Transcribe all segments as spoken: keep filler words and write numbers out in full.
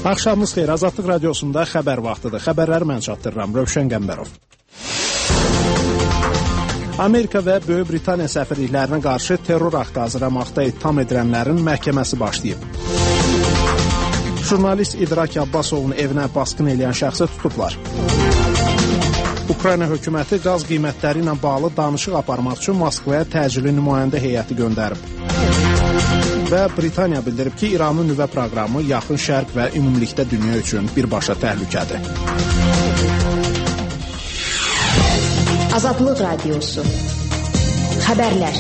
Axşamınız xeyir, Azadlıq Radiosunda xəbər vaxtıdır. Xəbərləri mən çatdırıram, Rövşən Qəmbərov. Amerika və Böyük Britaniya səfirliklərinə qarşı terror aktı hazırlamaqda ittiham edilənlərin məhkəməsi başlayıb. Jurnalist İdrak Abbasovun evinə basqın edən şəxsi tutublar. Ukrayna hökuməti qaz qiymətləri ilə bağlı danışıq aparmaq üçün Moskvaya təcili nümayəndə heyəti göndərib. Və Britaniya bildirib ki, İranın nüvə proqramı yaxın şərq və ümumilikdə dünya üçün birbaşa təhlükədir. Azadlıq Radiosu. Xəbərlər.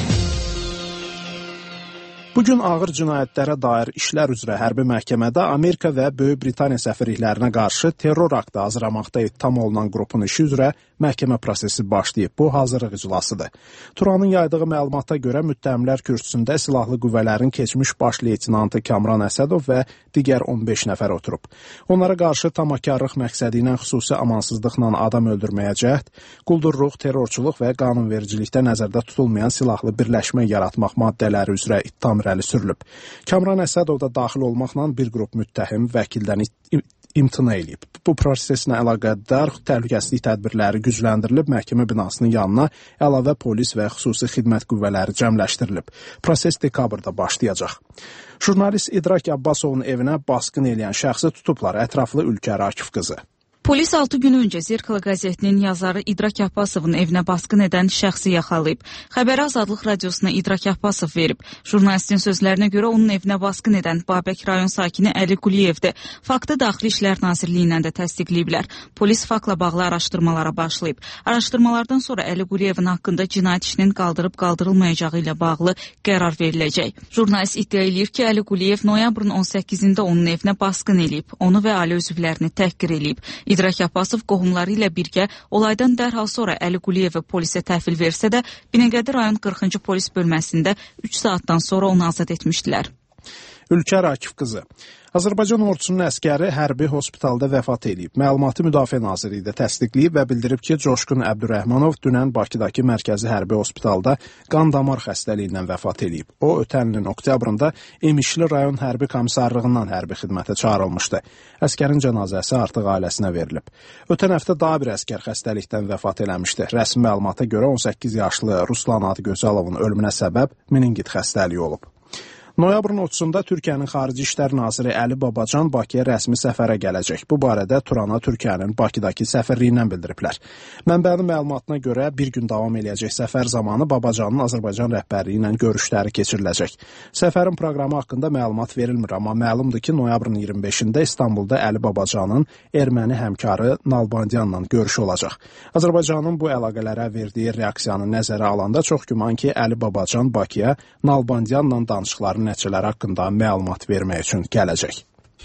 Bugün ağır cinayətlərə dair işlər üzrə hərbi məhkəmədə Amerika və Böyük Britaniya səfirliklərinə qarşı terror aktı hazırlamaqda ittiham olunan qrupun işi üzrə məhkəmə prosesi başlayıb. Bu hazırlıq iclasıdır. Turanın yaydığı məlumata görə müttəhimlər kürsüsündə silahlı qüvvələrin keçmiş baş leytenantı Kamran Əsədov və digər on beş nəfər oturub. Onlara qarşı tamakarlıq məqsədi ilə xüsusi amansızlıqla adam öldürməyə cəhd, quldurluq, terrorçuluq və qanunvericilikdə nəzərdə tutulmayan silahlı birləşmə yaratmaq maddələri üzrə ittiham irəli sürülüb. Kamran Əsədov da daxil olmaqla bir qrup müttəhim vəkildən imtina eləyib. Bu proseslə əlaqədar təhlükəsizlik tədbirləri gücləndirilib, məhkəmə binasının yanına əlavə polis və xüsusi xidmət qüvvələri cəmləşdirilib. Proses dekabrda başlayacaq. Jurnalist İdrak Abbasovun evinə basqın edən şəxsi tutublar. Ətraflı Ülkər Akif qızı. Polis altı gün öncə Zirkala qəzetinin yazarı İdrak Abbasovun evinə basqın edən şəxsi yaxalayıb. Xəbəri Azadlıq Radiosuna İdrak Abbasov verib. Jurnalistin sözlərinə görə onun evinə basqın edən Babək rayon sakini Əli Quliyevdir. Faktı Daxili İşlər Nazirliyindən də təsdiqləyiblər. Polis faktla bağlı araşdırmalara başlayıb. Araşdırmalardan sonra Əli Quliyevin haqqında cinayət işinin qaldırıb qaldırılmayacağı ilə bağlı qərar veriləcək. Jurnalist iddia eləyir ki, Əli Quliyev noyabrın on səkkizində onun evinə basqın eləyib. Onu və ailə üzvlərini təhqir eləyib. İdrak Abbasov qohumları ilə birgə olaydan dərhal sonra Əli Quliyevi polisə təhvil versə də Binəqədi rayon qırxıncı polis bölməsində üç saatdan sonra onu azad etmişdilər. Ülkər Akif qızı. Azərbaycan ordusunun əskəri hərbi hospitalda vəfat edib. Məlumatı Müdafiə Nazirliyi də təsdiqləyib və bildirib ki, Coşqun Əbdürrəhmanov dünən Bakıdakı mərkəzi hərbi hospitalda qan damar xəstəliyindən vəfat edib. O, ötən ilin oktyabrında Emişli rayon hərbi komissarlığından hərbi xidmətə çağırılmışdı. Əskərin cənazəsi artıq ailəsinə verilib. Ötən həftə daha bir əskər xəstəlikdən vəfat eləmişdi. Rəsmi məlumata görə on səkkiz yaşlı Ruslan Adıgözalovun ölümünə səbəb meningit xəstəliyi olub. Noyabrın otuzunda Türkiyənin Xarici İşlər Naziri Əli Babacan Bakıya rəsmi səfərə gələcək. Bu barədə Turana Türkiyənin Bakıdakı səfirliyindən bildiriblər. Mənbənin məlumatına görə bir gün davam eləyəcək səfər zamanı Babacanın Azərbaycan rəhbərliyi ilə görüşləri keçiriləcək. Səfərin proqramı haqqında məlumat verilmir, amma məlumdur ki, noyabrın iyirmi beşində İstanbulda Əli Babacanın erməni həmkarı Nalbandyanla görüşü olacaq. Azərbaycanın bu əlaqələrə verdiyi reaksiyanı nəzərə alanda çox güman ki, Əli Babacan Bakıya Nalbandyanla danışıqların nəticələri haqqında məlumat vermək üçün gələcək.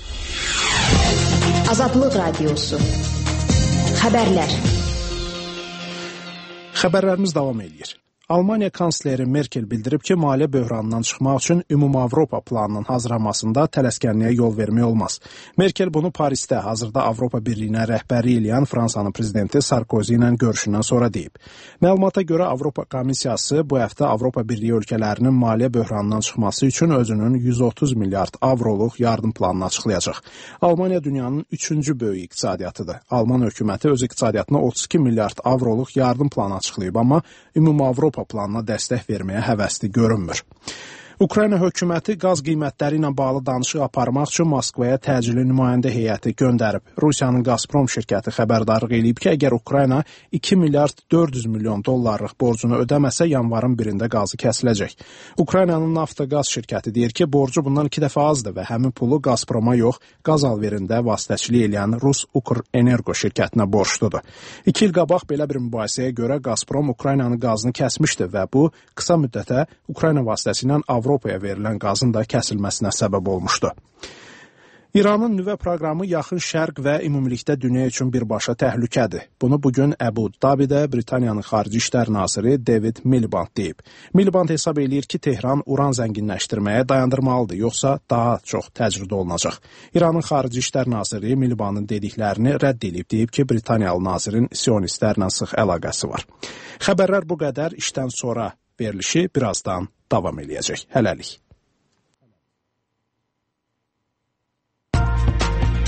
Azadlıq Radiosu. Xəbərlər. Xəbərlərimiz davam edir. Almaniya kansleri Merkel bildirib ki, maliyyə böhranından çıxmaq üçün Ümumavropa planının hazırlanmasında tələskənliyə yol vermək olmaz. Merkel bunu Parisdə hazırda Avropa Birliyinə rəhbərlik eləyən Fransanın prezidenti Sarkozy ilə görüşündən sonra deyib. Məlumata görə Avropa Komissiyası bu həftə Avropa Birliyi ölkələrinin maliyyə böhranından çıxması üçün özünün yüz otuz milyard avroluq yardım planını açıqlayacaq. Almaniya dünyanın üçüncü böyük iqtisadiyyatıdır. Alman hökuməti öz iqtisadiyyatına otuz iki milyard avroluq yardım planı açıqlayıb, amma Ümumavropa planına dəstək verməyə həvəsli görünmür. Ukrayna hökuməti qaz qiymətləri ilə bağlı danışıq aparmaq üçün Moskvaya təcili nümayəndə heyəti göndərib. Rusiyanın Gazprom şirkəti xəbərdarlıq eləyib ki, əgər Ukrayna iki milyard dörd yüz milyon dollarlıq borcunu ödəməsə, yanvarın birində qazı kəsiləcək. Ukraynanın Naftogaz şirkəti deyir ki, borcu bundan iki dəfə azdır və həmin pulu Gazproma yox, qaz alverində vasitəçilik eləyən Rus Ukrenergo şirkətinə borcludur. İki il qabaq belə bir mübahisəyə görə Gazprom Ukraynanın qazını kəsmişdi və bu qısa müddətə Ukrayna vasitəsilə Avropa Avropaya verilən qazın da kəsilməsinə səbəb olmuşdu. İranın nüvə proqramı yaxın şərq və ümumilikdə dünya üçün birbaşa təhlükədir. Bunu bugün Əbu Dabidə Britaniyanın Xarici İşlər Naziri David Miliband deyib. Miliband hesab eləyir ki, Tehran uran zənginləşdirməyə dayandırmalıdır, yoxsa daha çox təcrid olunacaq. İranın Xarici İşlər Naziri Milibandın dediklərini rədd edib, deyib ki, Britaniyalı nazirin sionistlərlə sıx əlaqəsi var. Xəbərlər bu qədər, işdən sonra verilişi birazdan davam eləyəcək. Hələlik.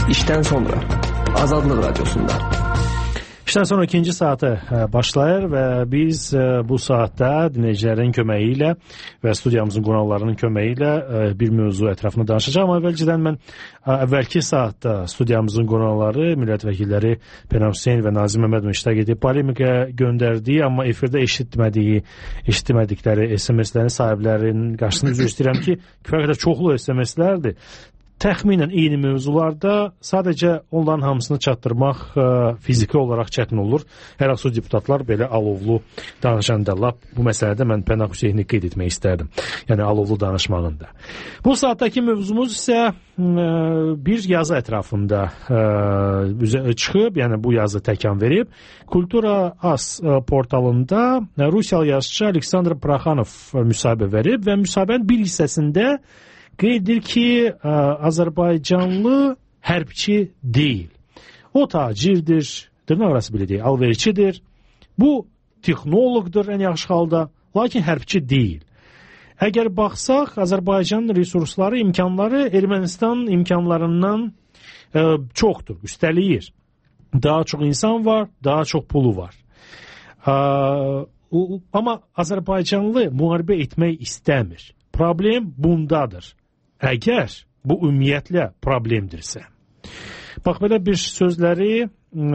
İşten sonra Azadlıq Radiosunda. İşten sonra ikinci saate başlayır və biz bu saatdə dinləyicilərin köməyi ilə və studiyamızın qonaqlarının köməyi ilə bir mövzu ətrafında danışacağım. Amma əvvəlcədən mən əvvəlki saatda studiyamızın qonaqları, millət vəkilləri Pənah Hüseyn və Nazim Məmmədov iştirak edib polemikaya göndərdiyi, amma efirdə eşitmədiyi, eşitmədikləri S M S-lərin sahiblərinin qarşısında üzr istəyirəm ki, kifayət qədər çoxlu S M S-lərdir. Təxminən eyni mövzularda sadəcə onların hamısını çatdırmaq ə, fiziki olaraq çətin olur. Hər hansı deputatlar belə alovlu danışanda lap bu məsələdə mən Pənah Hüseyni qeyd etmək istərdim. Yəni alovlu danışmağında. Bu saatdakı mövzumuz isə ə, bir yazı ətrafında ə, çıxıb, yəni bu yazı təkan verib. Kultura As portalında Rusiyalı yazıçı Aleksandr Praxanov müsahibə verib və müsahibənin bir hissəsində qeyd edir ki, Azərbaycanlı hərbçi deyil. O tacirdir, dırnaqarası belə deyil, alverçidir. Bu texnoloqdur ən yaxşı halda, lakin hərbçi deyil. Əgər baxsaq, Azərbaycanın resursları, imkanları Ermənistan imkanlarından ə, çoxdur, üstəliyir. Daha çox insan var, daha çox pulu var. Ə, amma Azərbaycanlı müharibə etmək istəmir. Problem bundadır. Əgər bu ümumiyyətlə problemdirsə. Bax, belə bir sözləri ə,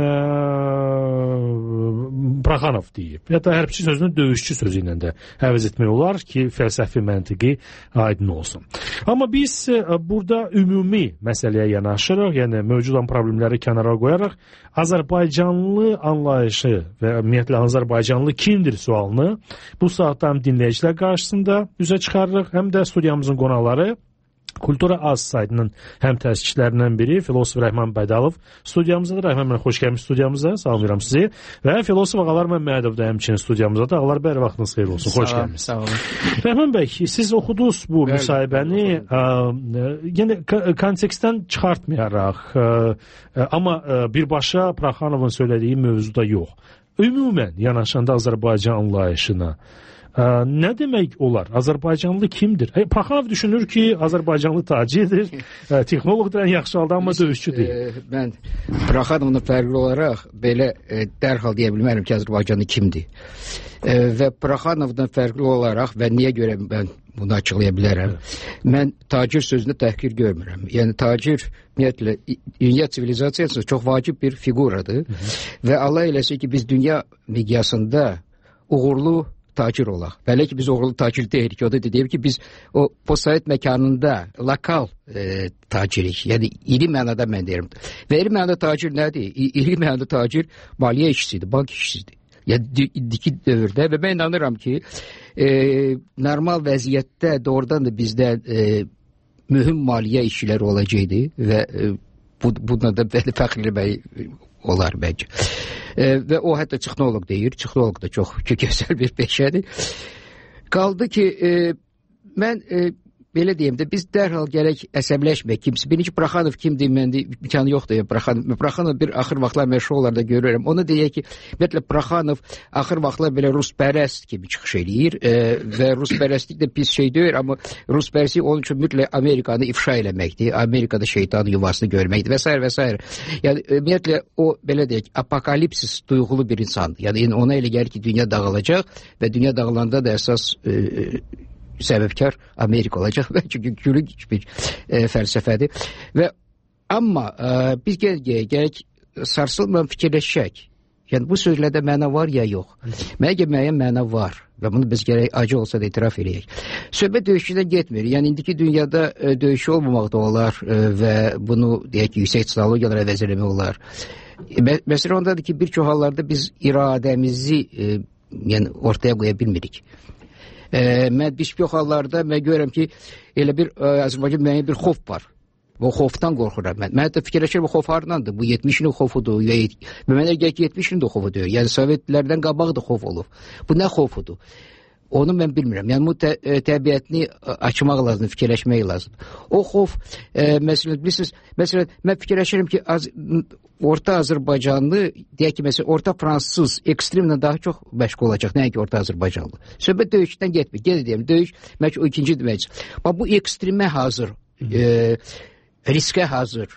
Praxanov deyib. Ya da hərbçi sözünü döyüşçü sözü ilə də əvəz etmək olar ki, fəlsəfi məntiqi aydın olsun. Amma biz ə, burada ümumi məsələyə yanaşırıq, yəni mövcud olan problemləri kənara qoyaraq Azərbaycanlı anlayışı və ümumiyyətlə Azərbaycanlı kimdir sualını bu saatda həm dinləyicilər qarşısında üzə çıxarırıq, həm də studiyamızın qonaqları Kultura Az saytının həm təşkiçlərindən biri filosof Rəhman Baydalov studiyamızdadır. Rəhman bəy, xoş gəlmiş studiyamıza. Salamlayıram sizi. Və filosof Ağalar Məmmədov da həmçinin studiyamızdadır. Ağalar bəy, vaxtınız xeyir olsun. Xoş gəlmiş. Sağ olun. Rəhman bəy, siz oxudunuz bu bəli, müsahibəni. Yəni kontekstdən çıxartmayaraq, ə, ə, amma ə, birbaşa Praxanovun söylədiyi mövzuda yox. Ümumən yanaşanda Azərbaycan anlayışına Ə, nə demək olar? Azərbaycanlı kimdir? E, Praxanov düşünür ki, Azərbaycanlı tacirdir, e, texnoloqdur ən yaxşı halda, amma döyüşçü deyil. E, mən Praxanovla fərqli olaraq belə e, dərhal deyə bilmərəm ki, Azərbaycanlı kimdir. E, və Praxanovdan fərqli olaraq və niyə görə mən bunu açıqlaya bilərəm? Mən tacir sözünü təhqir görmürəm. Yəni tacir ümumiyyətlə dünya sivilizasiyasında çox vacib bir figuradır. Hı -hı. Və Allah eləsə ki, biz dünya miqyasında uğurlu tacir olaq. Belə ki, biz uğurlu tacir deyirik. O da deyir ki, biz o postsovet məkanında lokal e, tacirik. Yəni, iri mənada mən deyirəm. Və iri mənada tacir nədir? İri mənada tacir maliyyə işçisidir, bank işçisidir. Yəni, indiki dövrdə və mən inanıram ki, e, normal vəziyyətdə doğrudan da bizdə e, mühüm maliyyə işçiləri olacaqdı və e, bu, buna da fəxr eləmək olar bəlkə. E, və o hətta texnoloq deyir. Texnoloq da çox gözəl bir peşədir. Qaldı ki, e, mən e, belə deyim də, biz dərhal gələk əsəbləşmək kimsə. Birinci Praxanov kimdir, məndə imkanı yoxdur. Praxanov, Praxanov bir axır vaxtlar məşğullarda görürəm. Ona deyək ki, ümumiyyətlə Praxanov axır vaxtlar belə ruspərəst kimi çıxış eləyir e, və ruspərəstlik də pis şey deyir, amma ruspərəstlik onun üçün mütləq Amerikanı ifşa eləməkdir, Amerikada şeytanın yuvasını görməkdir və s. və s. Yəni, ümumiyyətlə o, belə deyək, apokalipsis duyğulu bir insandır. Yəni, ona elə gəlir ki, dünya dağılacaq və dünya dağılanda da əsas e, səbəbkar Amerika olacaq və çünki gülünc bir e, fəlsəfədir. Və amma e, biz gələk, gələk sarsılmadan fikirləşək. Yəni bu sözlərdə məna var ya yox. Mənə görə müəyyən məna var və bunu biz gələk acı olsa da etiraf eləyək. Söhbət döyüşçüdən getmir. Yəni indiki dünyada e, döyüşçü olmamaq da olar e, və bunu deyək ki, yüksək texnologiyalara əvəz eləmək olar. E, məsələ ondadır ki, bir çox hallarda biz iradəmizi e, yəni ortaya qoya bilmirik. E, mən bir çox hallarda mən görürəm ki, elə bir e, Azərbaycan müəyyən bir xof var. Bu xofdan qorxuram mən. Mən də fikirləşirəm, bu xof hardandır? Bu yetmişinin xofudur. Və mənə gəlir ki, yetmişinin də xofudur. Yəni Sovetlərdən qabaq da xof olub. Bu nə xofudur? Onu mən bilmirəm. Yəni bu tə, təbiətini açmaq lazım, fikirləşmək lazım. O xof, e, məsələn, bilirsiniz, məsələn, mən fikirləşirəm ki, az, Orta Azərbaycanlı, deyək ki, məsələn, Orta Fransız ekstremlə daha çox məşğul olacaq, nəyə ki, Orta Azərbaycanlı. Söhbət döyüşdən getmir. Geri deyəm, döyüş, məlkə o ikinci deməkdir. Bax, bu ekstremə hazır, e, riskə hazır,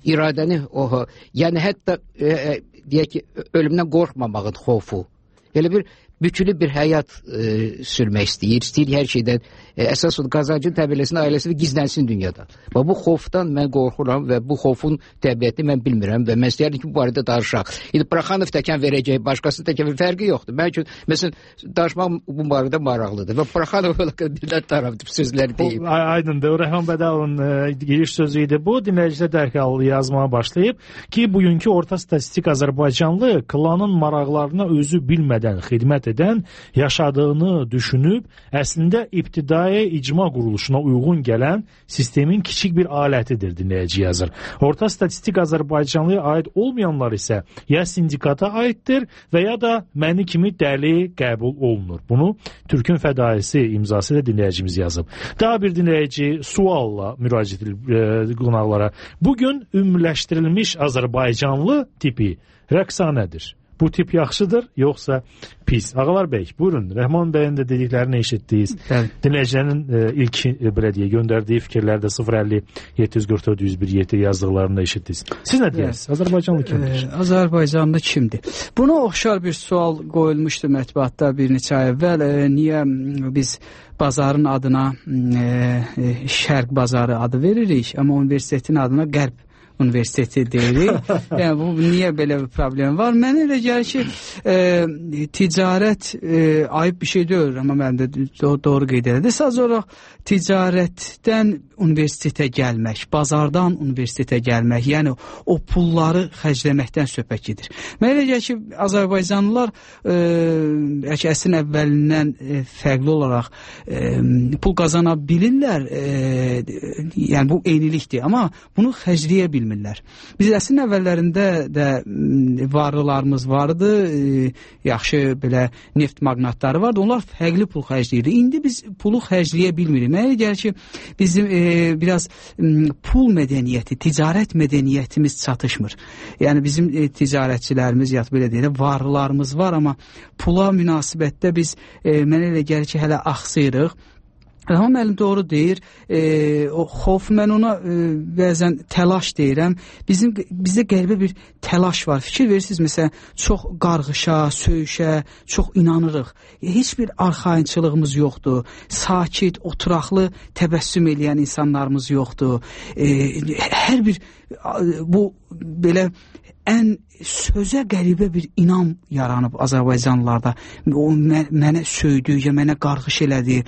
iradəni o, yəni hətta e, e, deyək ki, ölümdən qorxmamağın xofu. Elə bir bütünlü bir həyat e, sürmək istəyir, istəyir hər şeydən e, əsas odur, qazancın təbəlləsində ailəsi gizlənsin dünyada. Və bu xofdan mən qorxuram və bu xofun təbiətini mən bilmirəm və mən istəyirəm ki, bu barədə danışaq. İndi Praxanov təkən verəcək, başqası təkən fərqi yoxdur. Mən üçün, məsələn, danışmaq bu barədə maraqlıdır və Praxanov birdən tarafdır sözləri deyib. Aydındır, Rəhman Bədəlovun e, giriş sözü idi bu. Dinləyicilər dərhal yazmağa başlayıb ki, bugünkü orta statistik Azərbaycanlı klanın maraqlarına özü bilmədən xidmət edən, yaşadığını düşünüb, əslində ibtidai icma quruluşuna uyğun gələn sistemin kiçik bir alətidir, dinləyici yazır. Orta statistik Azərbaycanlıya aid olmayanlar isə ya sindikata aiddir və ya da məni kimi dəli qəbul olunur. Bunu Türkün fədaisi imzası ilə dinləyicimiz yazıb. Daha bir dinləyici sualla müraciət edir qonaqlara. Bugün ümumiləşdirilmiş Azərbaycanlı tipi rəqsanədir. Bu tip yaxşıdır, yoxsa pis? Ağalar bəy, buyurun. Rəhman bəyin də dediklərini eşitdiniz. Dinləyicilərin e, ilk e, belə deyə göndərdiyi fikirlərdə sıfır əlli yeddi yüz qırx dörd yüz bir yeddi yazdıqlarını da eşitdiniz. Siz nə deyirsiniz? Azərbaycanlı kimdir? E, Azərbaycanlı kimdir? Buna oxşar bir sual qoyulmuşdu mətbuatda bir neçə ay əvvəl. E, niyə biz bazarın adına e, Şərq bazarı adı veririk, amma universitetin adına Qərb universiteti deyirik. Yəni bu niyə belə bir problem var? Mənə elə gəlir ki, e, ticarət e, ayıb bir şey deyil, amma mən də doğru qeyd edirəm. Sadəcə olaraq ticarətdən universitetə gəlmək, bazardan universitetə gəlmək, yəni o pulları xərcləməkdən söhbət gedir. Mənə elə gəlir ki, Azərbaycanlılar e, əsrin əvvəlindən e, fərqli olaraq e, pul qazana bilirlər, e, yəni bu eynilikdir, amma bunu xərcləyə bilmirlər. Biz əsrin əvvəllərində də varlılarımız vardı, e, yaxşı belə neft magnatları vardı, onlar fərqli pul xərcləyirdi. İndi biz pulu xərcləyə bilmirik. Mənə elə gəlir ki, bizim e, biraz pul mədəniyyəti, ticarət mədəniyyətimiz çatışmır. Yəni bizim e, ticarətçilərimiz, ya belə deyək, varlılarımız var, amma pula münasibətdə biz e, mənə elə gəlir ki, hələ axsayırıq. Rəhman müəllim doğru deyir. E, o xof, mən ona e, bəzən təlaş deyirəm. Bizim bizdə qəribə bir təlaş var. Fikir verirsiniz, məsələn, çox qarğışa, söyüşə, çox inanırıq. E, heç bir arxayınçılığımız yoxdur. Sakit, oturaqlı təbəssüm eləyən insanlarımız yoxdur. E, hər bir bu belə ən sözə qəribə bir inam yaranıb Azərbaycanlılarda. O mə, mənə söydü, ya mənə qarğış elədi.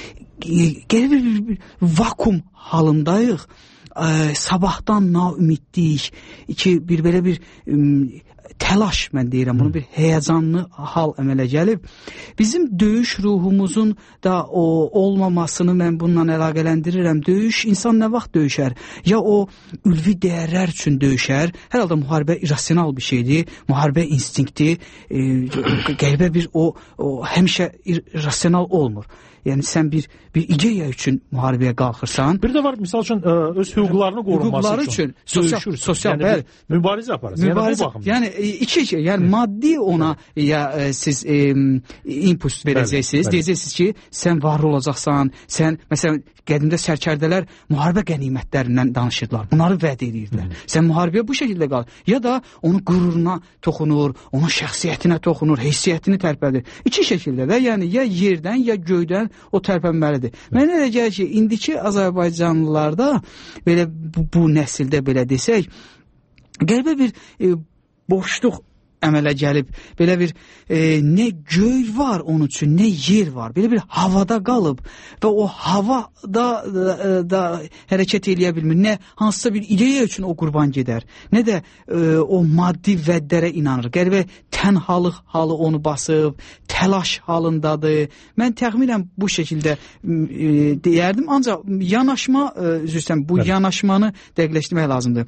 Qəribə bir, bir vakum halındayıq. Ee, sabahdan naümiddik ki, bir belə bir ım, təlaş, mən deyirəm, bunu bir həyəcanlı hal əmələ gəlib. Bizim döyüş ruhumuzun da o olmamasını mən bununla əlaqələndirirəm. Döyüş, insan nə vaxt döyüşər? Ya o ülvi dəyərlər üçün döyüşər, hər halda müharibə irrasional bir şeydir, müharibə instinkti, e, qəribə bir o, o həmişə irrasional olmur. Yəni sən bir bir ideya üçün müharibəyə qalxırsan. Bir də var, misal üçün ə, öz hüquqlarını qorunması hüquqları üçün, üçün sosial, sosial yəni, bəli, mübarizə aparırsın. Mübarizə, yəni, yəni iki iki, yəni maddi ona ya e, siz e, impuls verəcəksiniz, deyəcəksiniz ki, sən var olacaqsan, sən məsələn qədimdə sərkərdələr müharibə qənimətlərindən danışırdılar. Bunları vəd edirdilər. Hı. Sən müharibəyə bu şəkildə qal. Ya da onun qüruruna toxunur, onun şəxsiyyətinə toxunur, heysiyyətini tərpədir. İki şəkildə də, yəni ya yerdən, ya göydən o tərpənməlidir. Mənə elə gəlir ki, indiki Azərbaycanlılarda belə bu, bu nəsildə belə desək, qəribə bir e, boşluq əmələ gəlib, belə bir e, nə göy var onun üçün, nə yer var, belə bir havada qalıb və o havada da, da hərəkət eləyə bilmir, nə hansısa bir ideya üçün o qurban gedər, nə də e, o maddi vəddlərə inanır, qəribə tənhalıq halı onu basıb, təlaş halındadır. Mən təxminən bu şəkildə e, deyərdim, ancaq yanaşma, e, üzrsən, bu evet. yanaşmanı dəqiqləşdirmək lazımdır.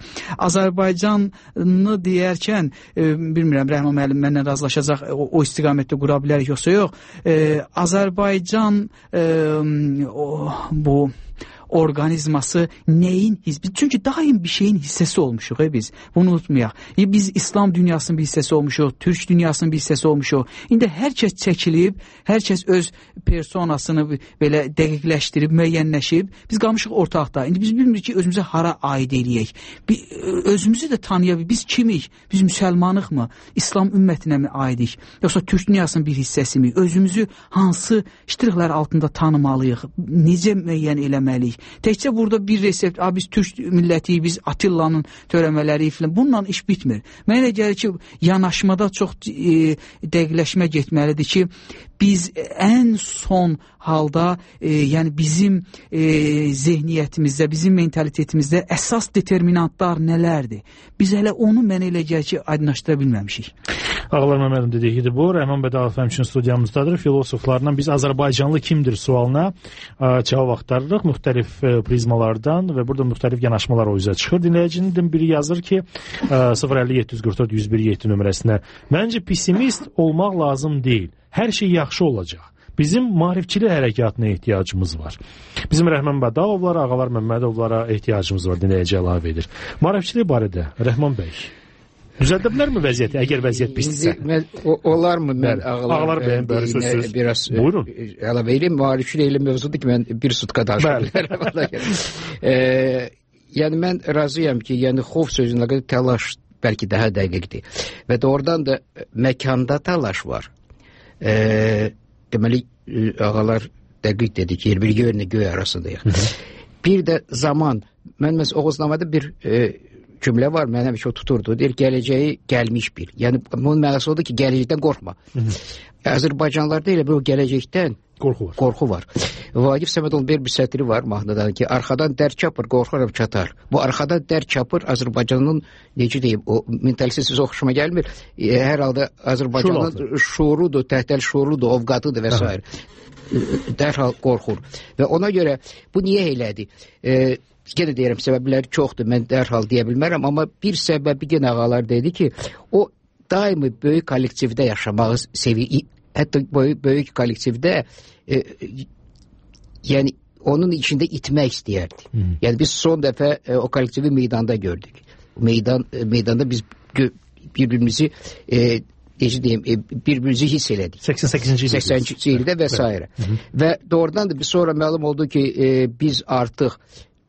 Azərbaycanlı deyərkən, e, bilmirəm, Rəhman müəllim mənlə razılaşacaq, o, o istiqamətdə qura bilərik, yoxsa yox. E, Azərbaycan e, o, bu orqanizması nəyin hissəsi? Çünki daim bir şeyin hissəsi olmuşuq e, biz. Bunu unutmayaq. E, biz İslam dünyasının bir hissəsi olmuşuq, Türk dünyasının bir hissəsi olmuşuq. İndi hər kəs çəkilib, hər kəs öz personasını belə dəqiqləşdirib, müəyyənləşib, biz qalmışıq ortaqda. İndi biz bilmirik ki, özümüzə hara aid eləyək. Bir, özümüzü də tanıyaq. Biz kimik? Biz müsəlmanıq mı? İslam ümmətinə mi aidik? Yoxsa Türk dünyasının bir hissəsi mi? Özümüzü hansı ştrixlər altında tanımalıyıq? Necə müəyyən eləməliyik? Təkcə burada bir resept, a, biz Türk millətiyik, biz Atilla'nın törəmələri filan. Bununla iş bitmir. Mənə elə gəlir ki, yanaşmada çox e, dəqiqləşmə getməlidir ki, biz ən son halda, e, yəni bizim e, zehniyyətimizdə, bizim mentalitetimizdə əsas determinantlar nələrdir? Biz hələ onu mənə elə gəlir ki, aydınlaşdıra bilməmişik. Ağlar Məmmədim dediyi idi bu. Rəhman Bədalov həmçinin studiyamızdadır. Filosoflarla biz Azərbaycanlı kimdir sualına ə, cavab axtarırıq müxtəlif ə, prizmalardan və burada müxtəlif yanaşmalar o üzə çıxır. Dinləyicinin biri yazır ki, sıfır əlli yeddi yüz qırx dörd yüz bir yeddi nömrəsinə, məncə pessimist olmaq lazım deyil. Hər şey yaxşı olacaq. Bizim maarifçilik hərəkatına ehtiyacımız var. Bizim Rəhman Bədalovlara, Ağalar Məmmədovlara ehtiyacımız var, dinləyici əlavə edir. Maarifçilik barədə Rəhman bəy, düzəldə bilərmi vəziyyəti, əgər vəziyyət pisdirsə? Olar mı? Mən Ağalar, Ağalar bəyin bəri sözsüz. Biraz buyurun. Əlavə edeyim, maarifçilik elə mövzudur ki, mən bir sutka danışabilirim. Yəni mən razıyam ki, yəni xof sözünə qədər təlaş bəlkə daha dəqiqdir. Və doğrudan da məkanda təlaş var. E, deməli ağalar dəqiq dedi ki, yer bir göylə göy arasındayıq. Bir də zaman, mən məsələn Oğuznamada bir e, cümlə var, mənə bir şey tuturdu. Deyir, gələcəyi gəlmiş bil. Yəni bunun mənası odur ki, gələcəkdən qorxma. Azərbaycanlarda elə bir o gələcəkdən qorxu var. Qorxu var. Vaqif Səmədovun bir bir sətri var mahnıdan ki, arxadan dər çapır, qorxuram çatar. Bu arxadan dər çapır Azərbaycanın, necə deyim, o mentalitesi sizə xoşuma gəlmir. E, hər halda Azərbaycanın şuurudur, təhtəl şuurudur, ovqatıdır və s. Dərhal qorxur. Və ona görə bu niyə elədi? E, Yenə deyirəm, səbəbləri çoxdur, mən dərhal deyə bilmərəm, amma bir səbəbi yenə ağalar dedi ki, o daimi böyük kollektivdə yaşamağı sevi, hətta böyük, böyük kollektivdə e, yəni onun içində itmək istəyərdi. Hmm. Yəni biz son dəfə e, o kollektivi meydanda gördük. Meydan, e, meydanda biz bir-birimizi e, necə deyim, e, bir-birimizi hiss elədik. səksən səkkizinci ildə və s. Və doğrudan da bir sonra məlum oldu ki, e, biz artıq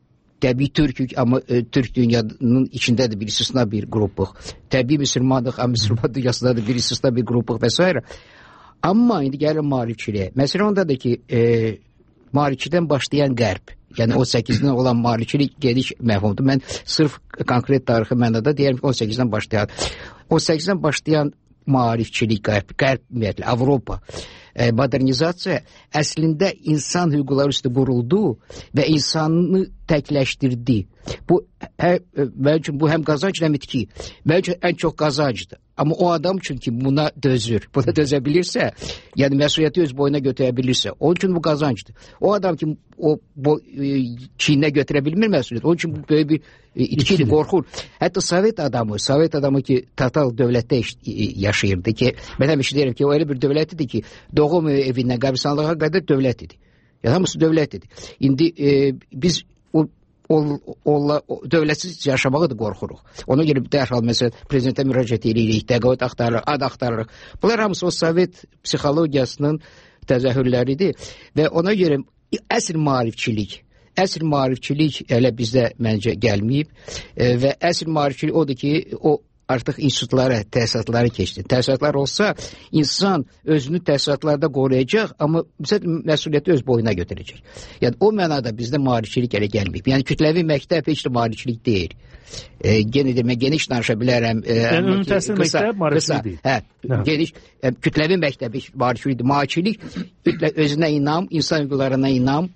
təbii Türkük, amma e, Türk dünyanın içində də bir istisna bir qrupuq. Təbii müsəlmanlıq, amma müsəlman dünyasında da bir istisna bir qrupuq və s. Amma indi gəlin maarifçiliyə. Məsələn onda da ki, e, maarifçidən başlayan qərb, yəni on səkkizdən olan maarifçilik geniş məfhumdur. Mən sırf konkret tarixi mənada deyərəm ki, on səkkizdən başlayan, on səkkizdən başlayan maarifçilik qərb, qərb ümumiyyətlə, Avropa, e, modernizasiya əslində insan hüquqları üstə quruldu və insanı təkləşdirdi. Bu, hə, mənim üçün bu həm qazanc, həm itki. Mənim üçün ən çox qazancdır. Amma o adam üçün ki, buna dözür, buna dözə bilirsə, yəni məsuliyyəti öz boyuna götürə bilirsə, onun üçün bu qazancdır. O adam ki, o boy, e, çiyinə götürə bilmir məsuliyyəti, onun üçün bu böyük bir e, itkidir, qorxur. Hətta Sovet adamı, Sovet adamı ki, total dövlətdə yaşayırdı ki, mən həmişə deyirəm ki, o elə bir dövlət idi ki, doğum evindən qəbristanlığa qədər dövlət idi. Yəni, hamısı dövlət idi. İndi e, biz o O, o, o dövlətsiz yaşamağı da qorxuruq. Ona görə dərhal məsələn prezidentə müraciət edirik, təqaüd axtarırıq, ad axtarırıq. Bunlar hamısı o Sovet psixologiyasının təzahürləridir və ona görə əsl maarifçilik, əsl maarifçilik elə bizdə məncə gəlməyib e, və əsl maarifçilik odur ki, o artıq institutlara, təsisatlara keçdi. Təsisatlar olsa, insan özünü təsisatlarda qoruyacaq, amma məsuliyyəti öz boyuna götürəcək. Yəni, o mənada bizdə maarifçilik elə gəlməyib. Yəni, kütləvi məktəb heç də maarifçilik deyil. E, geni demə, geniş danışa bilərəm. E, yəni, ümumi təhsil məktəb maarifçilik deyil. Hə, hə. Geniş, e, kütləvi məktəb maarifçilikdir. Maarifçilik özünə inam, insan hüquqlarına inam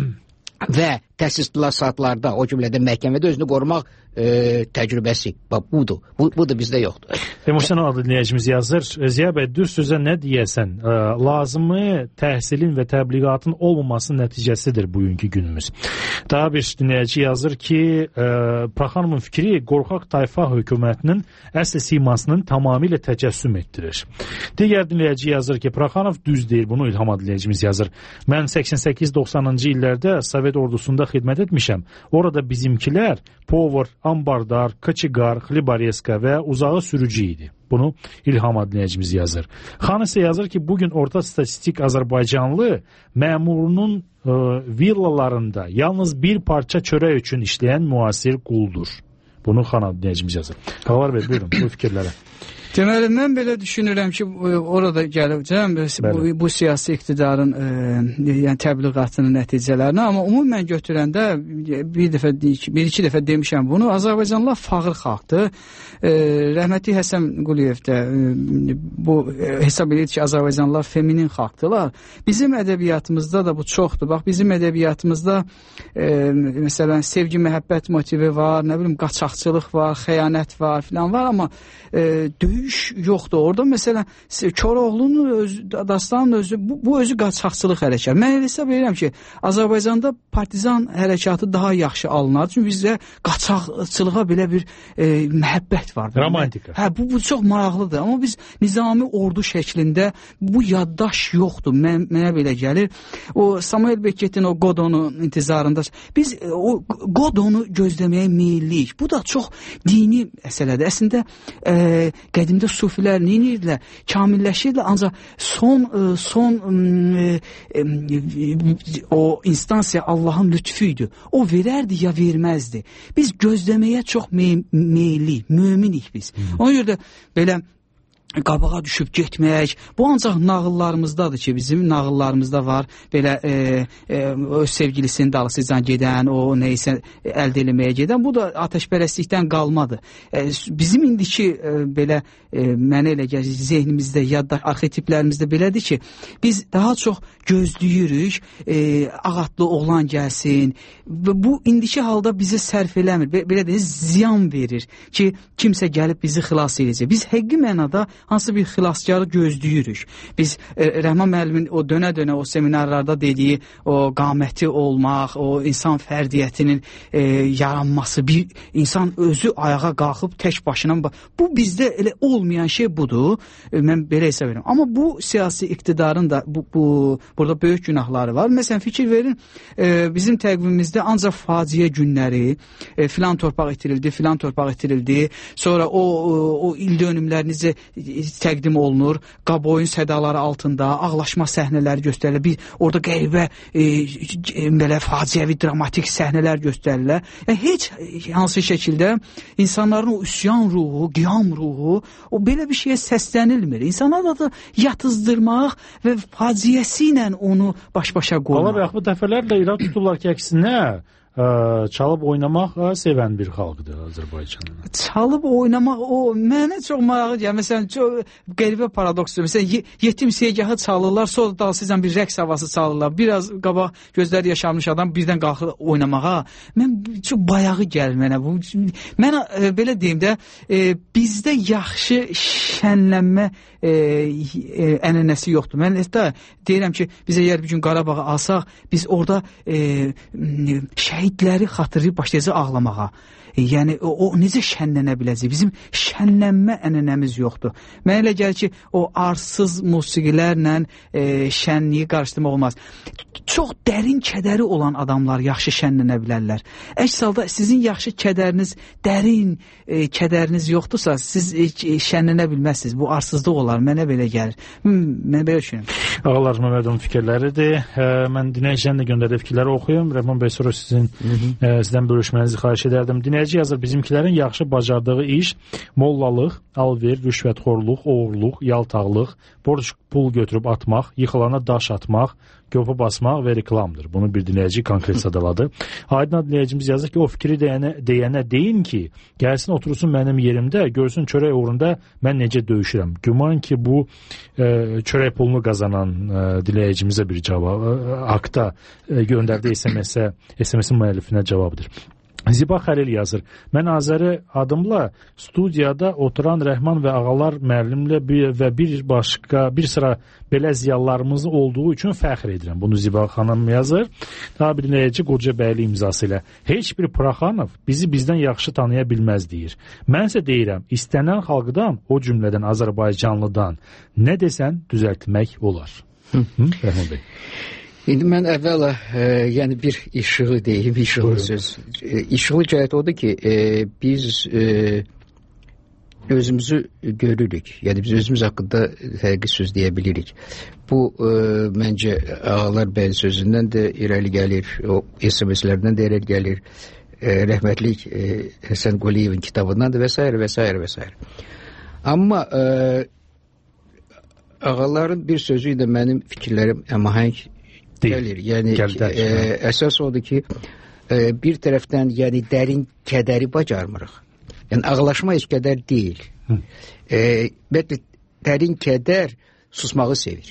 və təsisatlarda, o cümlədə məhkəmədə özünü qorumaq e, təcrübəsi. Bax, budur. Bu, bu da bizdə yoxdur. Emosional adlı dinləyicimiz yazır. Ziya bəy, düz sözə nə deyəsən? E, lazımı təhsilin və təbliğatın olmaması nəticəsidir bugünkü günümüz. Daha bir dinləyici yazır ki, e, Praxanovun fikri qorxaq tayfa hökumətinin əsl simasının tamamilə təcəssüm etdirir. Digər dinləyici yazır ki, Praxanov düz deyil. Bunu İlham adlı dinləyicimiz yazır. Mən səksən səkkiz doxsanıncı illərdə Sovet Sovet ordusunda xidmət etmişəm. Orada bizimkilər povur, ambardar, kaçigar, xlibareska və uzağı sürücü idi. Bunu İlham dinləyicimiz yazır. Xan isə yazır ki, bugün orta statistik Azərbaycanlı məmurunun e, villalarında yalnız bir parça çörək üçün işləyən müasir quldur. Bunu Xan dinləyicimiz yazır. Xavar bəy, buyurun bu fikirlərə. Deməli, mən belə düşünürəm ki, orada gələcəm bu, bu siyasi iqtidarın e, yəni təbliğatının nəticələrini, amma ümumən götürəndə bir dəfə, bir iki dəfə demişəm bunu, Azərbaycanlılar fağır xalqdır. E, rəhmətli Həsən Quliyev də e, bu e, hesab edir ki, Azərbaycanlılar feminin xalqdırlar. Bizim ədəbiyyatımızda da bu çoxdur. Bax, bizim ədəbiyyatımızda e, məsələn, sevgi, məhəbbət motivi var, nə bilim, qaçaqçılıq var, xəyanət var filan var, amma e, döyüş yoxdur. Orada məsələn Koroğlunun öz, dastanın özü bu, bu özü qaçaqçılıq hərəkatı. Mən elə hesab edirəm ki, Azərbaycanda partizan hərəkatı daha yaxşı alınar. Çünki bizdə qaçaqçılığa belə bir e, məhəbbət var. Romantika. Hə, bu, bu çox maraqlıdır. Amma biz nizami ordu şəklində bu yaddaş yoxdur. Mən, mənə belə gəlir. O Samuel Beckett'in o Godon'un intizarında biz e, o Godon'u gözləməyə meyilliyik. Bu da çox dini məsələdir. Əslində e, qədimdə sufilər nə edirdilər? Kamilləşirdilər, ancaq son son o instansiya Allahın lütfü idi. O verərdi ya verməzdi. Biz gözləməyə çox meyilli, möminik biz. Ona görə də belə qabağa düşüb getmək, bu ancaq nağıllarımızdadır ki, bizim nağıllarımızda var, belə e, e, öz sevgilisinin dalısıcan gedən, o neysə əldə eləməyə gedən, bu da ateşpərəstlikdən qalmadır. E, bizim indiki e, belə e, mənə elə gəlir, zehnimizdə, yadda, arxetiplərimizdə belədir ki, biz daha çox gözləyirik, e, ağatlı oğlan gəlsin və bu indiki halda bizi sərf eləmir, Be belə deyil, ziyan verir ki, kimsə gəlib bizi xilas edəcək. Biz həqiqi mənada hansı bir xilaskarı gözləyirik. Biz e, Rəhman müəllimin o dönə-dönə o seminarlarda dediyi o qaməti olmaq, o insan fərdiyyətinin e, yaranması, bir insan özü ayağa qalxıb tək başına, bu bizdə elə olmayan şey budur. E, mən belə hesab edirəm. Amma bu siyasi iqtidarın da bu, bu burada böyük günahları var. Məsələn, fikir verin, e, bizim təqvimimizdə ancaq faciə günləri, e, filan torpaq itirildi, filan torpaq itirildi, sonra o, o, o il dönümlər necə təqdim olunur, qaboyun sədaları altında ağlaşma səhnələri göstərilir, bir orada qəribə e, belə faciəvi dramatik səhnələr göstərilir. Yəni, heç hansı şəkildə insanların o üsyan ruhu, qiyam ruhu, o belə bir şeyə səslənilmir. İnsanlar da yatızdırmaq və faciəsi ilə onu baş-başa qoymaq. Valla bu dəfələrlə irad tuturlar ki, əksinə Ə, çalıb oynamaq ə, sevən bir xalqdır Azərbaycanın. Çalıb oynamaq o mənə çox maraqlı gəlir. Məsələn, çox qəribə paradoksdur. Məsələn, ye yetim segahı çalırlar, sonra dalsızca bir rəqs havası çalırlar. Biraz qabaq gözləri yaşarmış adam birdən qalxır oynamağa. Mən çox bayağı gəlir mənə bu. Mən e, belə deyim də, e, bizdə yaxşı şənlənmə e, e, ənənəsi yoxdur. Mən hətta deyirəm ki, biz əgər bir gün Qarabağı alsaq, biz orada e, şəhidləri xatırlayıb başlayacaq ağlamağa. E, yəni o, o necə şənlənə biləcək? Bizim şənlənmə ənənəmiz yoxdur. Mənə elə gəlir ki, o arsız musiqilərlə e, şənliyi qarışdırmaq olmaz. Çox dərin kədəri olan adamlar yaxşı şənlənə bilərlər. Əks halda sizin yaxşı kədəriniz, dərin e, kədəriniz yoxdursa, siz e, şənlənə bilməzsiniz. Bu arsızlıq olar. Mənə belə gəlir. Mən belə düşünürəm. Ağalar Məmmədovun fikirləridir. E, mən dinləyicinin də göndərdiyi fikirləri oxuyum. Rəhman bəy, sonra sizin e, sizdən bölüşmənizi xahiş edərdim. Dinləyici yazır, bizimkilərin yaxşı bacardığı iş mollalıq, alver, rüşvətxorluq, oğurluq, yaltaqlıq, borc pul götürüb atmaq, yıxılana daş atmaq, göpü basmaq və reklamdır. Bunu bir dinləyici konkret sadaladı. Aydın dinləyicimiz yazır ki, o fikri deyənə, deyənə deyin ki, gəlsin otursun mənim yerimdə, görsün çörək uğrunda mən necə döyüşürəm. Güman ki, bu e, çörək pulunu qazanan e, dinləyicimizə bir cavab, e, haqda e, göndərdiyi S M S-ə, S M S-in müəllifinə cavabıdır. Ziba Xəlil yazır. Mən Azəri adımla studiyada oturan Rəhman və Ağalar müəllimlə bir, və bir başqa bir sıra belə ziyalılarımız olduğu üçün fəxr edirəm. Bunu Ziba xanım yazır. Daha bir dinləyici Qoca bəyli imzası ilə. Heç bir Praxanov bizi bizdən yaxşı tanıya bilməz deyir. Mənsə deyirəm, istənilən xalqdan, o cümlədən Azərbaycanlıdan nə desən düzəltmək olar. Hı, Rəhman bəy. İndi mən əvvəla e, yəni bir işığı deyim, işığı söz. E, işığı cəhət odur ki, e, biz e, özümüzü görürük. Yəni biz özümüz haqqında həqiqi söz deyə bilirik. Bu e, məncə Ağalar bəy sözündən də irəli gəlir, o S M S-lərdən də irəli gəlir. E, rəhmətlik e, Həsən Quliyevin kitabından da və s. və s. və s. Amma e, Ağaların bir sözü ilə mənim fikirlərim əmahəng gəlir. Yəni e, əsas odur ki, e, bir tərəfdən yəni dərin kədəri bacarmırıq. Yəni ağlaşma heç qədər deyil. E, bəli, dərin kədər susmağı sevir.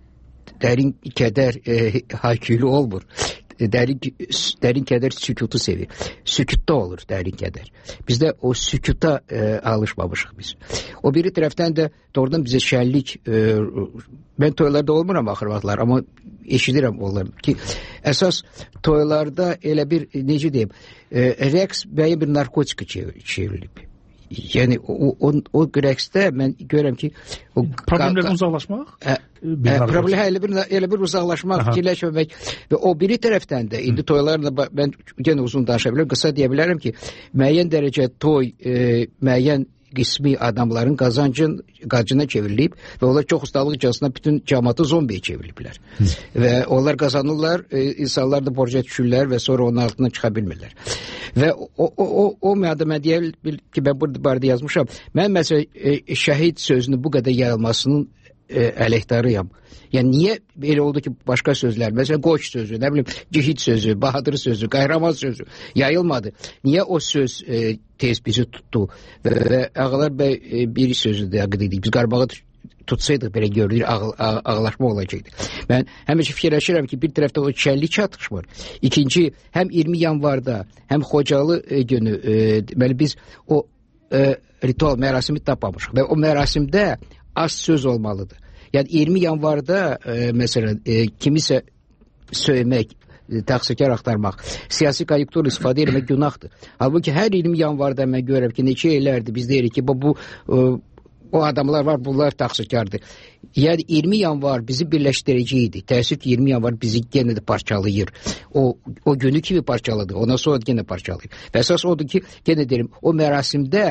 Dərin kədər e, hayküylü olmur. Dərin, dərin kədər sükutu sevir. Sükutda olur dərin kədər. Bizdə o sükuta e, alışmamışıq biz. O biri tərəfdən də doğrudan bizə şənlik, e, mən toylarda olmuram axır vaxtlar, amma eşidirəm onlar ki, əsas toylarda elə bir, necə deyim, e, rəqs bəyin bir narkotika çevrilib. Yəni o, o, o rəqsdə mən görürəm ki, o problemlərdən uzaqlaşmaq? Ə, ə, problem elə bir elə bir uzaqlaşmaq, fikirləşməmək və o biri tərəfdən də indi toylarla mən yenə uzun danışa bilərəm, qısa deyə bilərəm ki, müəyyən dərəcə toy e, müəyyən qismi adamların qazancın qacına çevrilib və onlar çox ustalıqcasına bütün cəmaatı zombiyə çevriliblər. Hı. Və onlar qazanırlar, e, insanlar da borca düşürlər və sonra onun altından çıxa bilmirlər. Və o o o o mədə mən deyə ki, mən burada barədə yazmışam. Mən məsələn e, şəhid sözünü bu qədər yayılmasının e, əleyhdarıyam. Yəni niyə belə oldu ki, başqa sözlər, məsələn qoç sözü, nə bilim, cihid sözü, bahadır sözü, qəhrəman sözü yayılmadı. Niyə o söz e, tez bizi tutdu? Və, və Ağalar bəy e, bir sözü də dedik. Biz Qarbağı tutsaydıq belə görülür, ağ, ağ, ağlaşma olacaqdı. Mən həmişə fikirləşirəm ki, bir tərəfdə o şənlik çatışmır. İkinci, həm iyirmi yanvarda, həm Xocalı e, günü, e, deməli biz o e, ritual mərasimi tapmamışıq və o mərasimdə az söz olmalıdır. Yəni iyirmi yanvarda e, məsələn e, kimisə söymək, e, təqsirkar axtarmaq, siyasi konjunktur istifadə etmək günahdır. Halbuki hər iyirmi yanvarda mən görürəm ki, neçə illərdir biz deyirik ki, bu, bu e, o adamlar var, bunlar təqsirkardır. Yəni iyirmi yanvar bizi birləşdirəcəkdi. Təəssüf ki, iyirmi yanvar bizi yenə də parçalayır. O o günü kimi parçaladı, ondan sonra yenə parçalayır. Və əsas odur ki, yenə deyim, o mərasimdə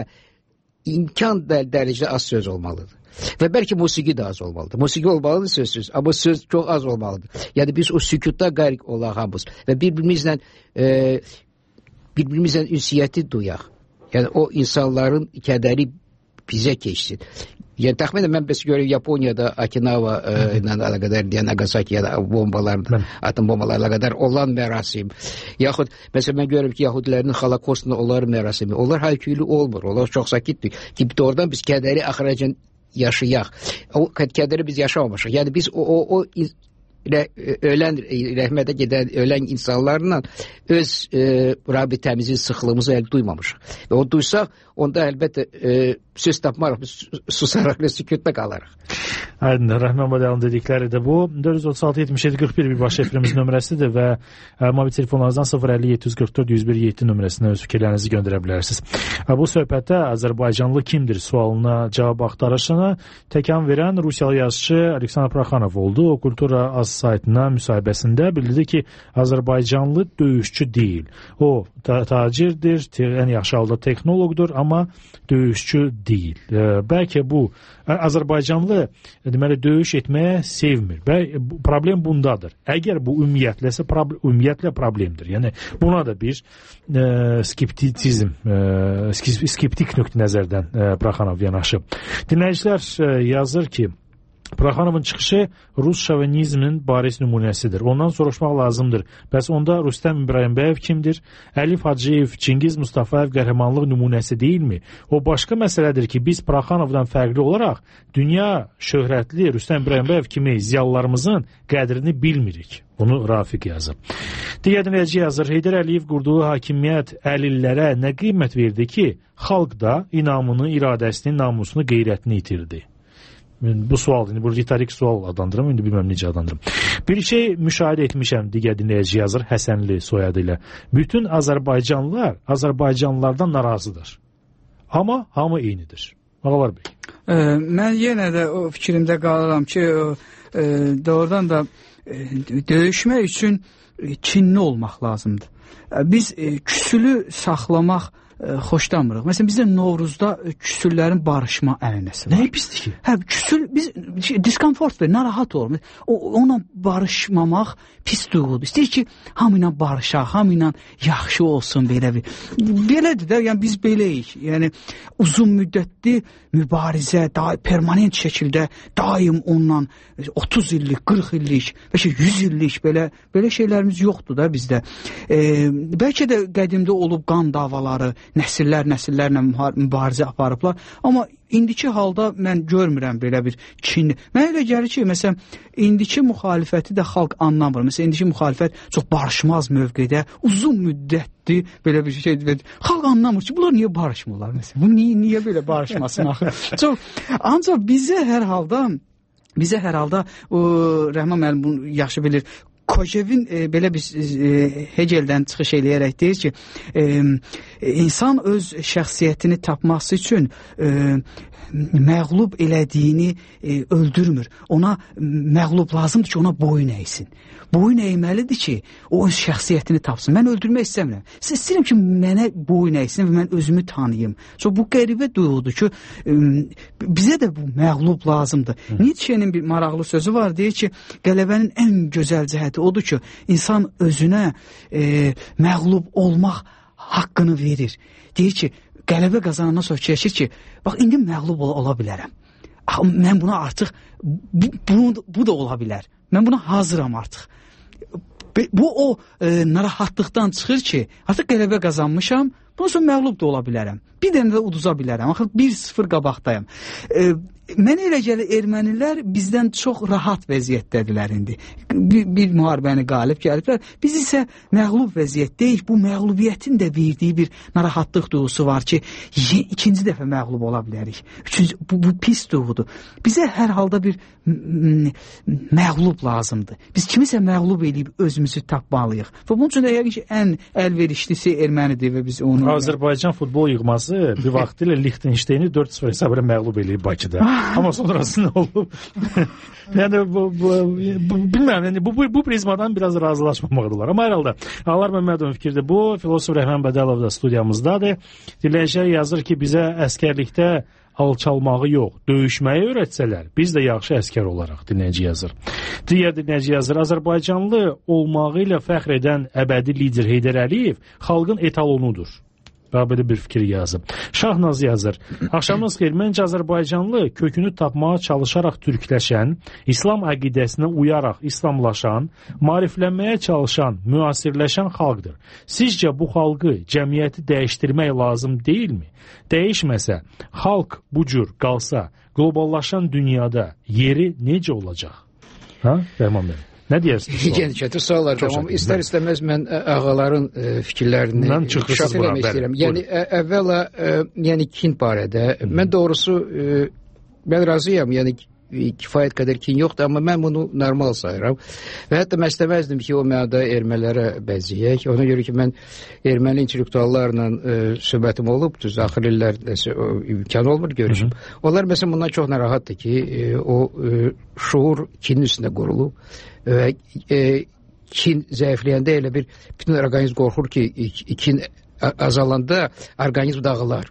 imkan dərəcədə az söz olmalıdır. Və bəlkə musiqi də az olmalıdır. Musiqi olmalıdır sözsüz, amma söz çox az olmalıdır. Yəni biz o sükutda qərq olaq hamımız və bir-birimizlə e, bir-birimizlə ünsiyyəti duyaq. Yəni o insanların kədəri bizə keçsin. Yəni təxminən mən bəs görürəm Yaponiyada Okinawa e, ilə əlaqədar deyən Nagasaki ya da bombalarla, atom bombalarla qədər olan mərasim. Yaxud məsələn mən görürəm ki, Yahudilərin Holokostunda onlar mərasimi. Onlar hayküylü olmur. Onlar çox sakitdir. Ki doğrudan biz kədəri axıracan yaşayaq. O kədəri biz yaşamamışıq. Yəni biz o o, o ölən, rəhmətə gedən ölən insanlarla öz e, rabitəmizin sıxlığımızı əl duymamışıq. Və o duysaq, onda əlbəttə e, söz tapmarıq, biz susaraq və sükutda qalarıq. Aydın, Rəhman Badalın dedikləri də bu. dörd yüz otuz altı yetmiş yeddi qırx bir bir baş efrimizin nömrəsidir və ə, mobil telefonlarınızdan sıfır əlli yeddi yüz qırx dörd yüz bir yeddi nömrəsinə öz fikirlərinizi göndərə bilərsiniz. Ə, bu söhbətdə Azərbaycanlı kimdir sualına cavab axtarışına təkan verən Rusiyalı yazıcı Aleksandr Proxanov oldu. O Kultura Az saytına müsahibəsində bildirdi ki, Azərbaycanlı döyüşçü deyil. O ta tacirdir, ən yaxşı halda texnoloqdur, amma döyüşçü deyil. Ə, bəlkə bu Azərbaycanlı deməli döyüş etməyə sevmir. Və problem bundadır. Əgər bu ümumiyyətləsə problem, ümumiyyətlə problemdir. Yəni buna da bir e, skeptizm, e, skeptik nöqtə nəzərdən e, Proxanov yanaşıb. Dinləyicilər e, yazır ki, Proxanovun çıxışı Rus şovinizminin baris nümunəsidir. Ondan soruşmaq lazımdır. Bəs onda Rüstəm İbrahimbəyov kimdir? Əlif Hacıyev, Çingiz Mustafayev qəhrəmanlıq nümunəsi deyilmi? O başqa məsələdir ki, biz Proxanovdan fərqli olaraq dünya şöhrətli Rüstəm İbrahimbəyov kimi ziyalılarımızın qədrini bilmirik. Bunu Rafiq yazır. Digər dinləyici yazır, Heydər Əliyev qurduğu hakimiyyət əlillərə nə qiymət verdi ki, xalq da inamını, iradəsini, namusunu, qeyrətini itirdi? Bu sual, indi bu ritorik sual adlandırım, indi bilməm necə adlandırım. Bir şey müşahidə etmişəm, digər dinləyici yazır, Həsənli soyadı ilə. Bütün Azərbaycanlılar Azərbaycanlılardan narazıdır. Amma hamı eynidir. Ağalar bəy. E, mən yenə də o fikrimdə qalıram ki, e, doğrudan da döyüşmək üçün kinli olmaq lazımdır. Biz küsülü saxlamaq xoşlamırıq. Məsələn, bizdə Novruzda küsüllərin barışma ənənəsi var. Nə pisdir ki? Hə, küsül biz diskomfort verir, narahat olur. O, onunla barışmamaq pis duyğudur. İstəyir ki, hamı ilə barışaq, hamı ilə yaxşı olsun belə bir. Belədir də, yəni biz beləyik. Yəni uzun müddətli mübarizə, da, permanent şəkildə daim onunla otuz illik, qırx illik, bəlkə yüz illik belə belə şeylərimiz yoxdur da bizdə. E, bəlkə də qədimdə olub qan davaları, nəsillər nəsillərlə mübarizə aparıblar, amma indiki halda mən görmürəm belə bir kin. Mənə elə gəlir ki, məsələn, indiki müxalifəti də xalq anlamır. Məsələn, indiki müxalifət çox barışmaz mövqedə, uzun müddətli belə bir şey. Xalq anlamır ki, bunlar niyə barışmırlar məsələn? Bu niyə, niyə belə barışmasın axı? Çox, ancaq bizə hər halda bizə hər halda o Rəhman müəllim bunu yaxşı bilir. Kojevin e, belə bir e, Hegeldən çıxış eləyərək deyir ki, e, insan öz şəxsiyyətini tapması üçün e, məğlub elədiyini e, öldürmür. Ona məğlub lazımdır ki, ona boyun əysin. Boyun əyməlidir ki, o öz şəxsiyyətini tapsın. Mən öldürmək istəmirəm. Siz istəyirəm ki, mənə boyun əysin və mən özümü tanıyım. So, bu qəribə duyğudur ki, e, bizə də bu məğlub lazımdır. Nietzsche'nin bir maraqlı sözü var, deyir ki, qələbənin ən gözəl cəhəti odur ki, insan özünə e, məğlub olmaq haqqını verir. Deyir ki, qələbə qazanandan sonra fikirləşir ki, bax, indi məğlub ola, ola bilərəm. Ax, mən buna artıq, bu, bu, bu da ola bilər. Mən buna hazıram artıq. Bu o e, narahatlıqdan çıxır ki, artıq qələbə qazanmışam, bunun sonra məğlub da ola bilərəm. Bir dənə də uduza bilərəm. Axı bir sıfır qabaqdayım. E, Mənə elə gəlir, ermənilər bizdən çox rahat vəziyyətdədirlər indi. Bir, bir müharibəni qalib gəliblər. Biz isə məğlub vəziyyətdəyik. Bu məğlubiyyətin də verdiyi bir narahatlıq duyğusu var ki, ikinci dəfə məğlub ola bilərik. Üçüncü, bu, bu pis duyğudur. Bizə hər halda bir məğlub lazımdır. Biz kimisə məğlub edib özümüzü tapmalıyıq. Və bunun üçün də yəqin ki, ən əlverişlisi ermənidir və biz onu... Azərbaycan futbol yığması bir vaxtilə Lichtenstein'i dörd sıfır hesabıyla məğlub edib Bakıda. Amma sonrası nə olub? Yəni bu, bu, bu bilmirəm, yəni bu, bu bu prizmadan biraz razılaşmamaqdılar. Amma hər halda Alar Məmmədovun fikirdir. Bu filosof Rəhman Bədəlov da studiyamızdadır. Dinləyicilər yazır ki, bizə əskərlikdə alçalmağı yox, döyüşməyi öyrətsələr, biz də yaxşı əskər olaraq, dinləyici yazır. Digər dinləyici yazır, Azərbaycanlı olmağı ilə fəxr edən əbədi lider Heydər Əliyev xalqın etalonudur. Belə bir fikir yazıb. Şahnaz yazır. Axşamınız xeyir, məncə Azərbaycanlı kökünü tapmağa çalışaraq türkləşən, İslam əqidəsinə uyaraq İslamlaşan, maariflənməyə çalışan, müasirləşən xalqdır. Sizcə bu xalqı, cəmiyyəti dəyişdirmək lazım deyilmi? Dəyişməsə, xalq bu cür qalsa, qloballaşan dünyada yeri necə olacaq? Ha, Rəhman bəy? Nə deyirsiniz? Yəni, çətir suallar, amma istər istəməz mən əğaların ə, fikirlərini şəxs eləmək istəyirəm. Yəni, ə, əvvəla, ə, yəni, kin barədə, mən doğrusu, ə, mən razıyam, yəni, kifayət qədər kin yoxdur, amma mən bunu normal sayıram. Və hətta mən istəməzdim ki, o mənada ermələrə bəziyək. Ona görə ki, mən erməni intellektuallarla ə, söhbətim olub, düz axır illər imkan olmur görüşüm. Hı -hı. Onlar məsələn bundan çox narahatdır ki, ə, o ə, şuur kinin üstündə qurulub. Və e, kin zəifləyəndə elə bir bütün orqanizm qorxur ki, kin azalanda orqanizm dağılar.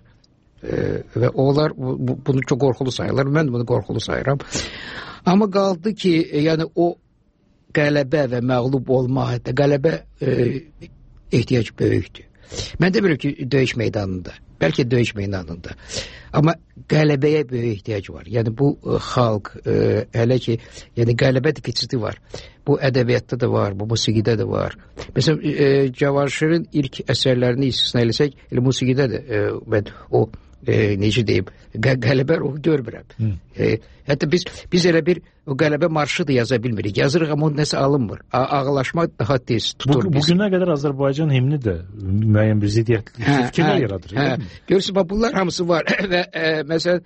E, və onlar bu, bunu çox qorxulu sayırlar. Mən bunu qorxulu sayıram. Amma qaldı ki, e, yəni o qələbə və məğlub olma, hətta qələbə e, ehtiyac böyükdür. Mən demirəm ki, döyüş meydanında. Bəlkə döyüş meydanında. Amma qələbəyə böyük ehtiyac var. Yəni bu ə, xalq ə, hələ ki, yəni qələbə defisiti var. Bu ədəbiyyatda da var, bu musiqidə də var. Məsələn, ə, Cavanşirin ilk əsərlərini istisna eləsək, elə musiqidə də ə, mən o e, necə deyim, qələbə ruhu görmürəm. E, hətta biz biz elə bir o qələbə marşı da yaza bilmirik. Yazırıq, amma nəsə alınmır. Ağlaşma daha tez tutur. Bu, bugünə qədər Azərbaycan himni də müəyyən bir ziddiyyətli fikirlər yaradır. Hə, görürsünüz, bunlar hamısı var. Və e, məsələn,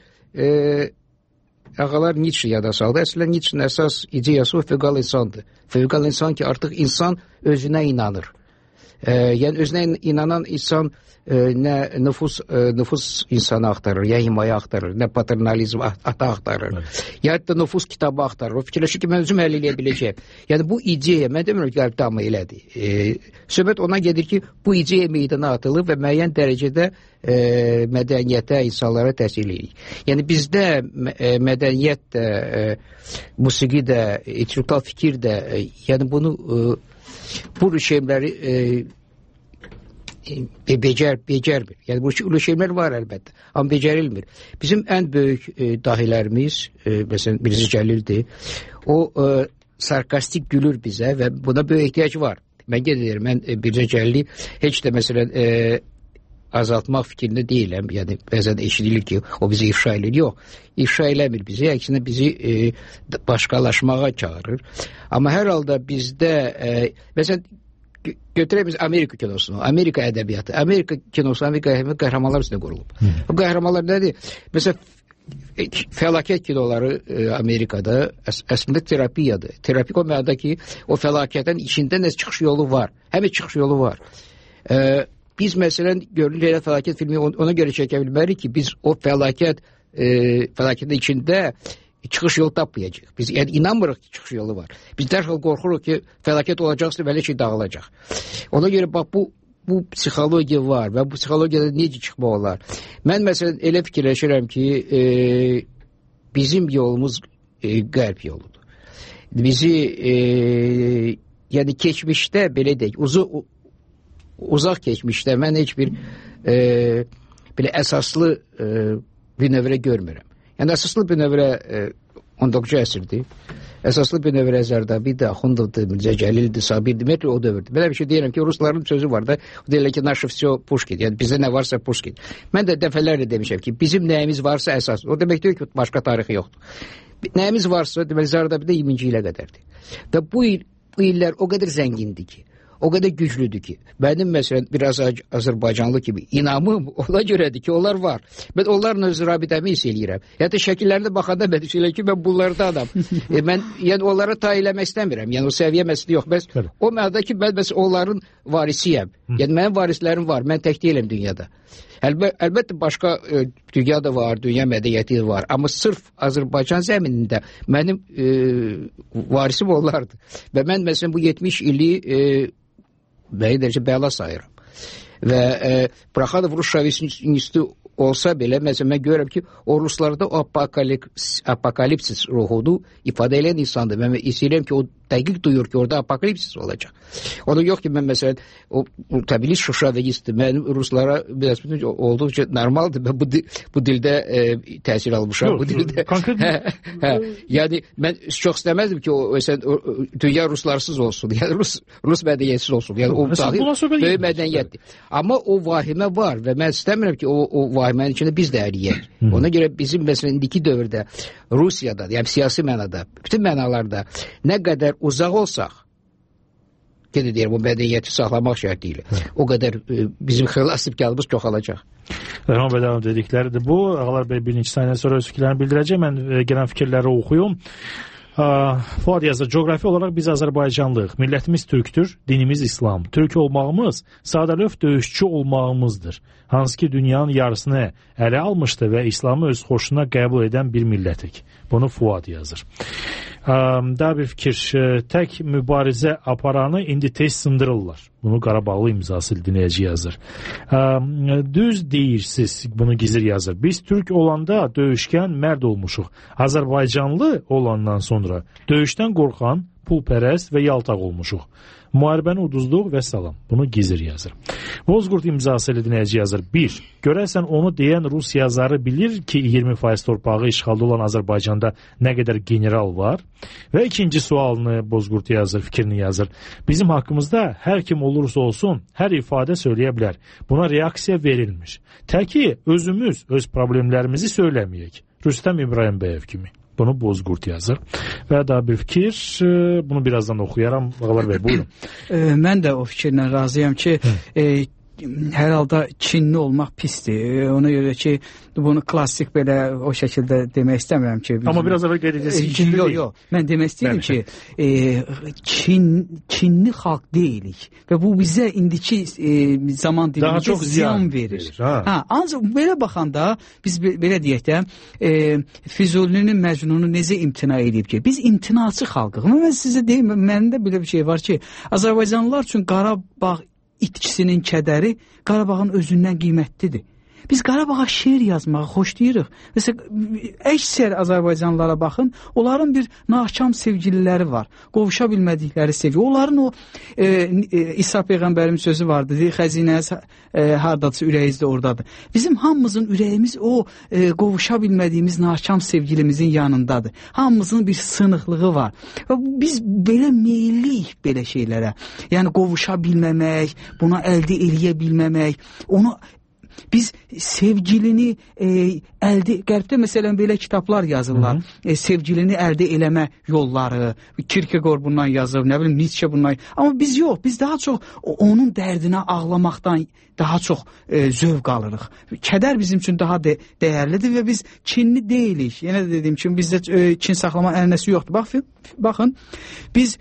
e, ağalar Nietzsche yada saldı. Əslən Nietzsche'nin əsas ideyası o fövqəl insandır. Fövqəl insan ki, artıq insan özünə inanır. E, yəni özünə inanan insan e, nə nüfus e, nüfus insanı axtarır, ya himayə axtarır, nə paternalizm ata axtarır. Evet. Ya da nüfus kitabı axtarır. O fikirləşir ki, mən özüm həll edə biləcəyəm. Yəni bu ideya, mən demirəm ki, qəlbdə amma elədir. E, söhbət ona gedir ki, bu ideya meydana atılır və müəyyən dərəcədə e, mədəniyyətə, insanlara təsir edir. Yəni bizdə e, mədəniyyət də, e, musiqi də, intellektual fikir də, e, yəni bunu e, bu şeyləri e, e, becər, becərmir. Yəni bu şeylər var əlbəttə, amma becərilmir. Bizim ən böyük e, dahilərimiz, e, məsələn, Mirzə Cəlildir, o e, sarkastik gülür bizə və buna böyük ehtiyac var. Mən gedirəm, mən e, Mirzə Cəlili heç də məsələn e, azaltmaq fikrində deyiləm. Yəni bəzən eşidilir ki, o bizi ifşa edir. Yox, ifşa eləmir bizi, əksinə bizi e, başqalaşmağa çağırır. Amma hər halda bizdə e, məsələn götürək biz Amerika kinosunu, Amerika ədəbiyyatı, Amerika kinosu, Amerika qəhrəmanlar üstündə qurulub. Hı. Bu qəhrəmanlar nədir? Məsələn, fəlakət kinoları e, Amerikada əs əslində terapiyadır. Terapik o mənada ki, o fəlakətin içində nə çıxış yolu var. Həmin çıxış yolu var. E, biz məsələn görülür elə fəlakət filmi ona görə çəkə bilmərik ki, biz o fəlakət e, fəlakətin içində çıxış yolu tapmayacaq. Biz yəni inanmırıq ki, çıxış yolu var. Biz dərhal qorxuruq ki, fəlakət olacaqsa belə şey dağılacaq. Ona görə bax bu bu psixologiya var və bu psixologiyada necə çıxmaq olar? Mən məsələn elə fikirləşirəm ki, e, bizim yolumuz e, qərb yoludur. Bizi e, yəni keçmişdə belə deyək, uzu, uzaq keçmişdə mən heç bir e, belə əsaslı e, bünövrə görmürəm. Yəni əsaslı bünövrə e, on doqquzuncu əsrdir. Əsaslı bünövrə Zərdabidir, Axundovdur, Mirzə Cəlildir, Sabirdir, metri o dövrdür. Belə bir şey deyirəm ki, rusların sözü var da, o deyirlər ki, naşı vsyo Pushkin, yəni bizdə nə varsa Pushkin. Mən də dəfələrlə demişəm ki, bizim nəyimiz varsa əsas, o demək deyil ki, başqa tarixi yoxdur. Nəyimiz varsa, deməli Zərdabidə iyirminci ilə qədərdir. Və bu, il, bu illər o qədər zəngindir ki, o qədər güclüdür ki, mənim məsələn biraz Azərbaycanlı kimi inamım ona görədir ki, onlar var. Mən onlarla öz rabitəmi hiss eləyirəm. Hətta şəkillərdə baxanda mən düşünürəm ki, mən bunlardanam. e, mən yəni onlara tay eləmək istəmirəm. Yəni o səviyyə məsələ yox. Bəs o mənada ki, mən bəs onların varisiyəm. Yəni mənim varislərim var. Mən tək deyiləm dünyada. Əlbə, əlbəttə başqa e, dünya da var, dünya mədəniyyəti var. Amma sırf Azərbaycan zəminində mənim e, varisim onlardır. Və mən məsələn bu yetmiş ili e, bəyi dərəcə bəla sayıram. Və e, Praxadov Rus şovinist olsa belə, məsələn, mən görürəm ki, o ruslarda o apokalipsis, apokalipsis ruhudu ifadə edən insandır. Mən istəyirəm ki, o dəqiq duyur ki, orada apokalipsis olacaq. Onu yox ki, mən məsələn, o, o təbii şovinistdir. Mən ruslara biraz olduqca normaldır. Mən bu, bu dildə e, təsir almışam. Yox, bu dildə. Hə, hə, yəni, mən çox istəməzdim ki, o, məsələn, o, dünya ruslarsız olsun. Yəni, Rus, Rus mədəniyyətsiz olsun. Yəni, o dahi böyük mədəniyyətdir. Amma o vahimə var və mən istəmirəm ki, o, o vahimənin içində biz də əriyək. Ona görə bizim, məsələn, indiki dövrdə Rusiyada, yəni siyasi mənada, bütün mənalarda nə qədər uzaq olsaq, qeyd edirəm, o mədəniyyəti saxlamaq şərti ilə, o qədər e, bizim xilas imkanımız çoxalacaq. Rəhman bəy davam dedikləridir bu. Ağalar bəy bir neçə saniyə sonra öz fikirlərini bildirəcək. Mən e, gələn fikirləri oxuyum. Fuad yazır, coğrafi olaraq biz Azərbaycanlıyıq. Millətimiz türkdür, dinimiz İslam. Türk olmağımız sadəlöv döyüşçü olmağımızdır. Hansı ki dünyanın yarısını ələ almışdı və İslamı öz xoşuna qəbul edən bir millətik. Bunu Fuad yazır. Daha bir fikir, tək mübarizə aparanı indi tez sındırırlar. Bunu Qarabağlı imzası dinləyici yazır. Düz deyirsiniz, bunu Gizir yazır. Biz Türk olanda döyüşkən mərd olmuşuq. Azərbaycanlı olandan sonra döyüşdən qorxan, pulpərəst və yaltaq olmuşuq. Müharibəni uduzduq və salam. Bunu Gizir yazır. Bozqurt imzası ilə dinləyici yazır. bir. Görəsən onu deyən Rus yazarı bilir ki, iyirmi faiz torpağı işğalda olan Azərbaycanda nə qədər general var? Və ikinci sualını Bozqurt yazır, fikrini yazır. Bizim haqqımızda hər kim olursa olsun, hər ifadə söyləyə bilər. Buna reaksiya verilmiş. Təki özümüz öz problemlərimizi söyləməyək. Rüstəm İbrahimbəyev kimi. Bunu Bozqurt yazır. Və daha bir fikir, bunu birazdan oxuyaram. Ağalar bəy, buyurun. Mən də o fikirlə razıyam ki, e, hər halda Çinli olmaq pisdir. Ona görə ki, bunu klassik belə o şəkildə demək istəmirəm ki. Amma biraz əvvəl qeyd edirsiniz ki, Çinli yox, deyil. Yox, mən demək istəyirəm ki, e, Çin, Çinli xalq deyilik və bu bizə indiki e, zaman dilimində ziyan verir. verir ha. Ha, ancaq belə baxanda biz belə deyək də, e, Füzulinin Məcnunu necə imtina edib ki, biz imtinaçı xalqıq. Mən sizə deyim, məndə belə bir şey var ki, Azərbaycanlılar üçün Qarabağ itkisinin kədəri Qarabağın özündən qiymətlidir. Biz Qarabağa şeir yazmağı xoşlayırıq. Məsələn, əksər Azərbaycanlılara baxın, onların bir nakam sevgililəri var. Qovuşa bilmədikləri sevgi. Onların o e, e, İsa Peyğəmbərin sözü vardı. Xəzinəniz e, hardadırsa ürəyinizdə oradadır. Bizim hamımızın ürəyimiz o e, qovuşa bilmədiyimiz nakam sevgilimizin yanındadır. Hamımızın bir sınıqlığı var. Və biz belə meyilliyik belə şeylərə. Yəni qovuşa bilməmək, buna əldə eləyə bilməmək, onu biz sevgilini e, əldə, qərbdə məsələn belə kitablar yazırlar. Hı -hı. E, sevgilini əldə eləmə yolları, Kierkegaard bundan yazır, nə bilim Nietzsche bundan. Amma biz yox, biz daha çox onun dərdinə ağlamaqdan daha çox e, zövq alırıq. Kədər bizim üçün daha də dəyərlidir və biz Çinli deyilik. Yenə də dediyim kimi bizdə e, Çin saxlama ənənəsi yoxdur. Bax, baxın, biz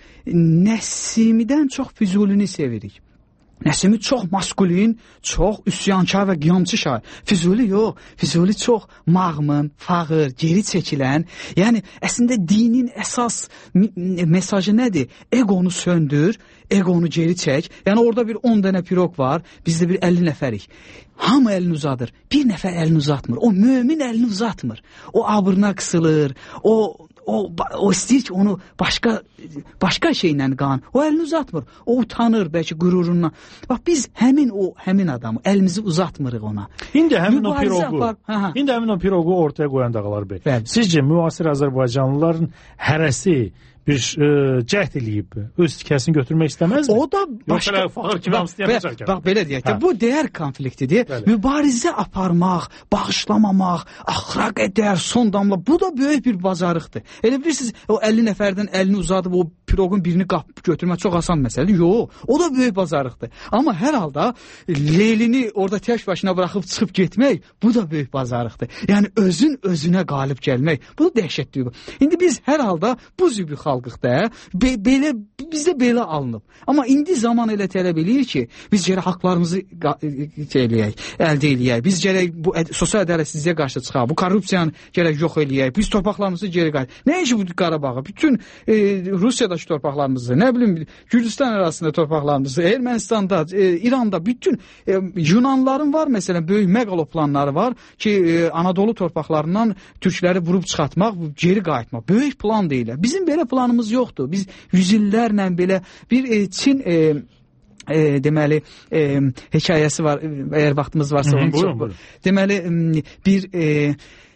Nəsimidən çox Füzulini sevirik. Nəsimi çox maskulin, çox üsyankar və qiyamçı şair. Füzuli yox, Füzuli çox mağmın, fağır, geri çəkilən. Yəni, əslində dinin əsas mesajı nədir? Egonu söndür, egonu geri çək. Yəni, orada bir on dənə piroq var, bizdə bir əlli nəfərik. Hamı əlini uzadır, bir nəfər əlini uzatmır. O mömin əlini uzatmır. O abırına qısılır, o... O, o istəyir ki, onu başqa başqa şeylə qan. O əlini uzatmır. O utanır bəlkə qürurundan. Bax, biz həmin o həmin adamı əlimizi uzatmırıq ona. İndi həmin o piroqu, indi həmin o piroqu ortaya qoyan Dağlar bəy. Bəli. Sizcə müasir Azərbaycanlıların hərəsi bir e, cəhd eləyib, öz tikəsini götürmək istəməzmi? O da başqa... Yoxsa fağır kimi hamısı deyəməcək. Bax, belə deyək də, bu dəyər konfliktidir. Bəli. Mübarizə aparmaq, bağışlamamaq, axıra qədər, son damla, bu da böyük bir bacarıqdır. Elə bilirsiniz, o əlli nəfərdən əlini uzadıb, o piroqun birini qapıb götürmək çox asan məsələdir. Yox, o da böyük bacarıqdır. Amma hər halda Leylini orada tək başına buraxıb çıxıb getmək, bu da böyük bacarıqdır. Yəni, özün özünə qalib gəlmək, bu da dəhşətdir. İndi biz hər halda bu zübü xalq Be, belə, bizdə belə alınıb. Amma indi zaman elə tələb eləyir ki, biz gərək haqlarımızı şey eləyək, əldə eləyək. Biz gərək bu sosial ədalətsizliyə qarşı çıxaq, bu korrupsiyanı gərək yox eləyək. Biz torpaqlarımızı geri qayıt. Nə işi bu Qarabağı? Bütün e, Rusiyadakı torpaqlarımızı, nə bilim Gürcistan arasında torpaqlarımızı, Ermənistanda, e, İranda, bütün e, Yunanların var məsələn, böyük meqalo planları var ki, e, Anadolu torpaqlarından türkləri vurub çıxartmaq, geri qayıtmaq. Böyük plan deyirlər. Bizim belə plan planımız yoxdur. Biz yüz illərlə belə bir e, Çin e, e, deməli e, hekayəsi var. Əgər vaxtımız varsa onu çox. Deməli bir e,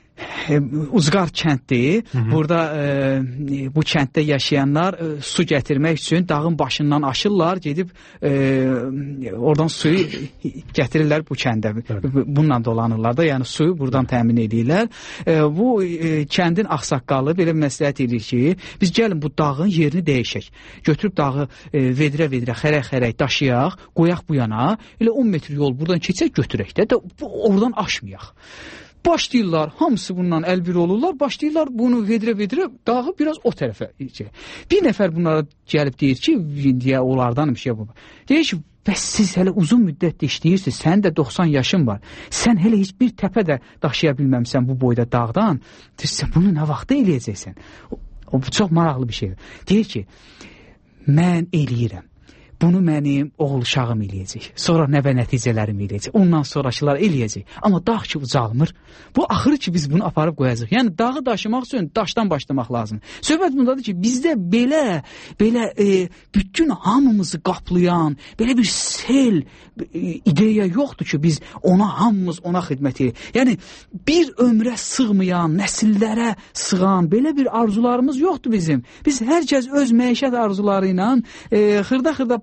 Uzqar kənddir. Hı -hı. Burada e, bu kənddə yaşayanlar e, su gətirmək üçün dağın başından aşırlar, gedib e, oradan suyu gətirirlər bu kəndə. Evet. Bununla dolanırlar da, yəni suyu buradan təmin edirlər. E, bu e, kəndin ağsaqqalı belə məsləhət edir ki, biz gəlin bu dağın yerini dəyişək. Götürüb dağı e, vedrə-vedrə, xərək-xərək daşıyaq, qoyaq bu yana, elə on metr yol buradan keçək, götürək də, də oradan aşmayaq. Başlayırlar, hamısı bundan əlbir olurlar, başlayırlar bunu vedrə-vedrə dağı biraz o tərəfə. Bir nəfər bunlara gəlib deyir ki, deyə onlardan bir şey bu. Deyir ki, bəs siz hələ uzun müddətdə işləyirsiniz, sənin də doxsan yaşın var. Sən hələ heç bir təpə də daşıya bilməmsən bu boyda dağdan. Sən bunu nə vaxtda eləyəcəksən? O, o çox maraqlı bir şeydir. Deyir ki, mən eləyirəm. Bunu mənim oğul uşağım eləyəcək. Sonra nəvə nəticələrim eləyəcək. Ondan sonrakılar eləyəcək. Amma dağ ki ucalmır. Bu axırı ki biz bunu aparıb qoyacaq. Yəni dağı daşımaq üçün daşdan başlamaq lazım. Söhbət bundadır ki bizdə belə belə e, bütün hamımızı qaplayan belə bir sel e, ideya yoxdur ki biz ona hamımız ona xidmət edirik. Yəni bir ömrə sığmayan, nəsillərə sığan belə bir arzularımız yoxdur bizim. Biz hər kəs öz məişət arzuları ilə e, xırda-xırda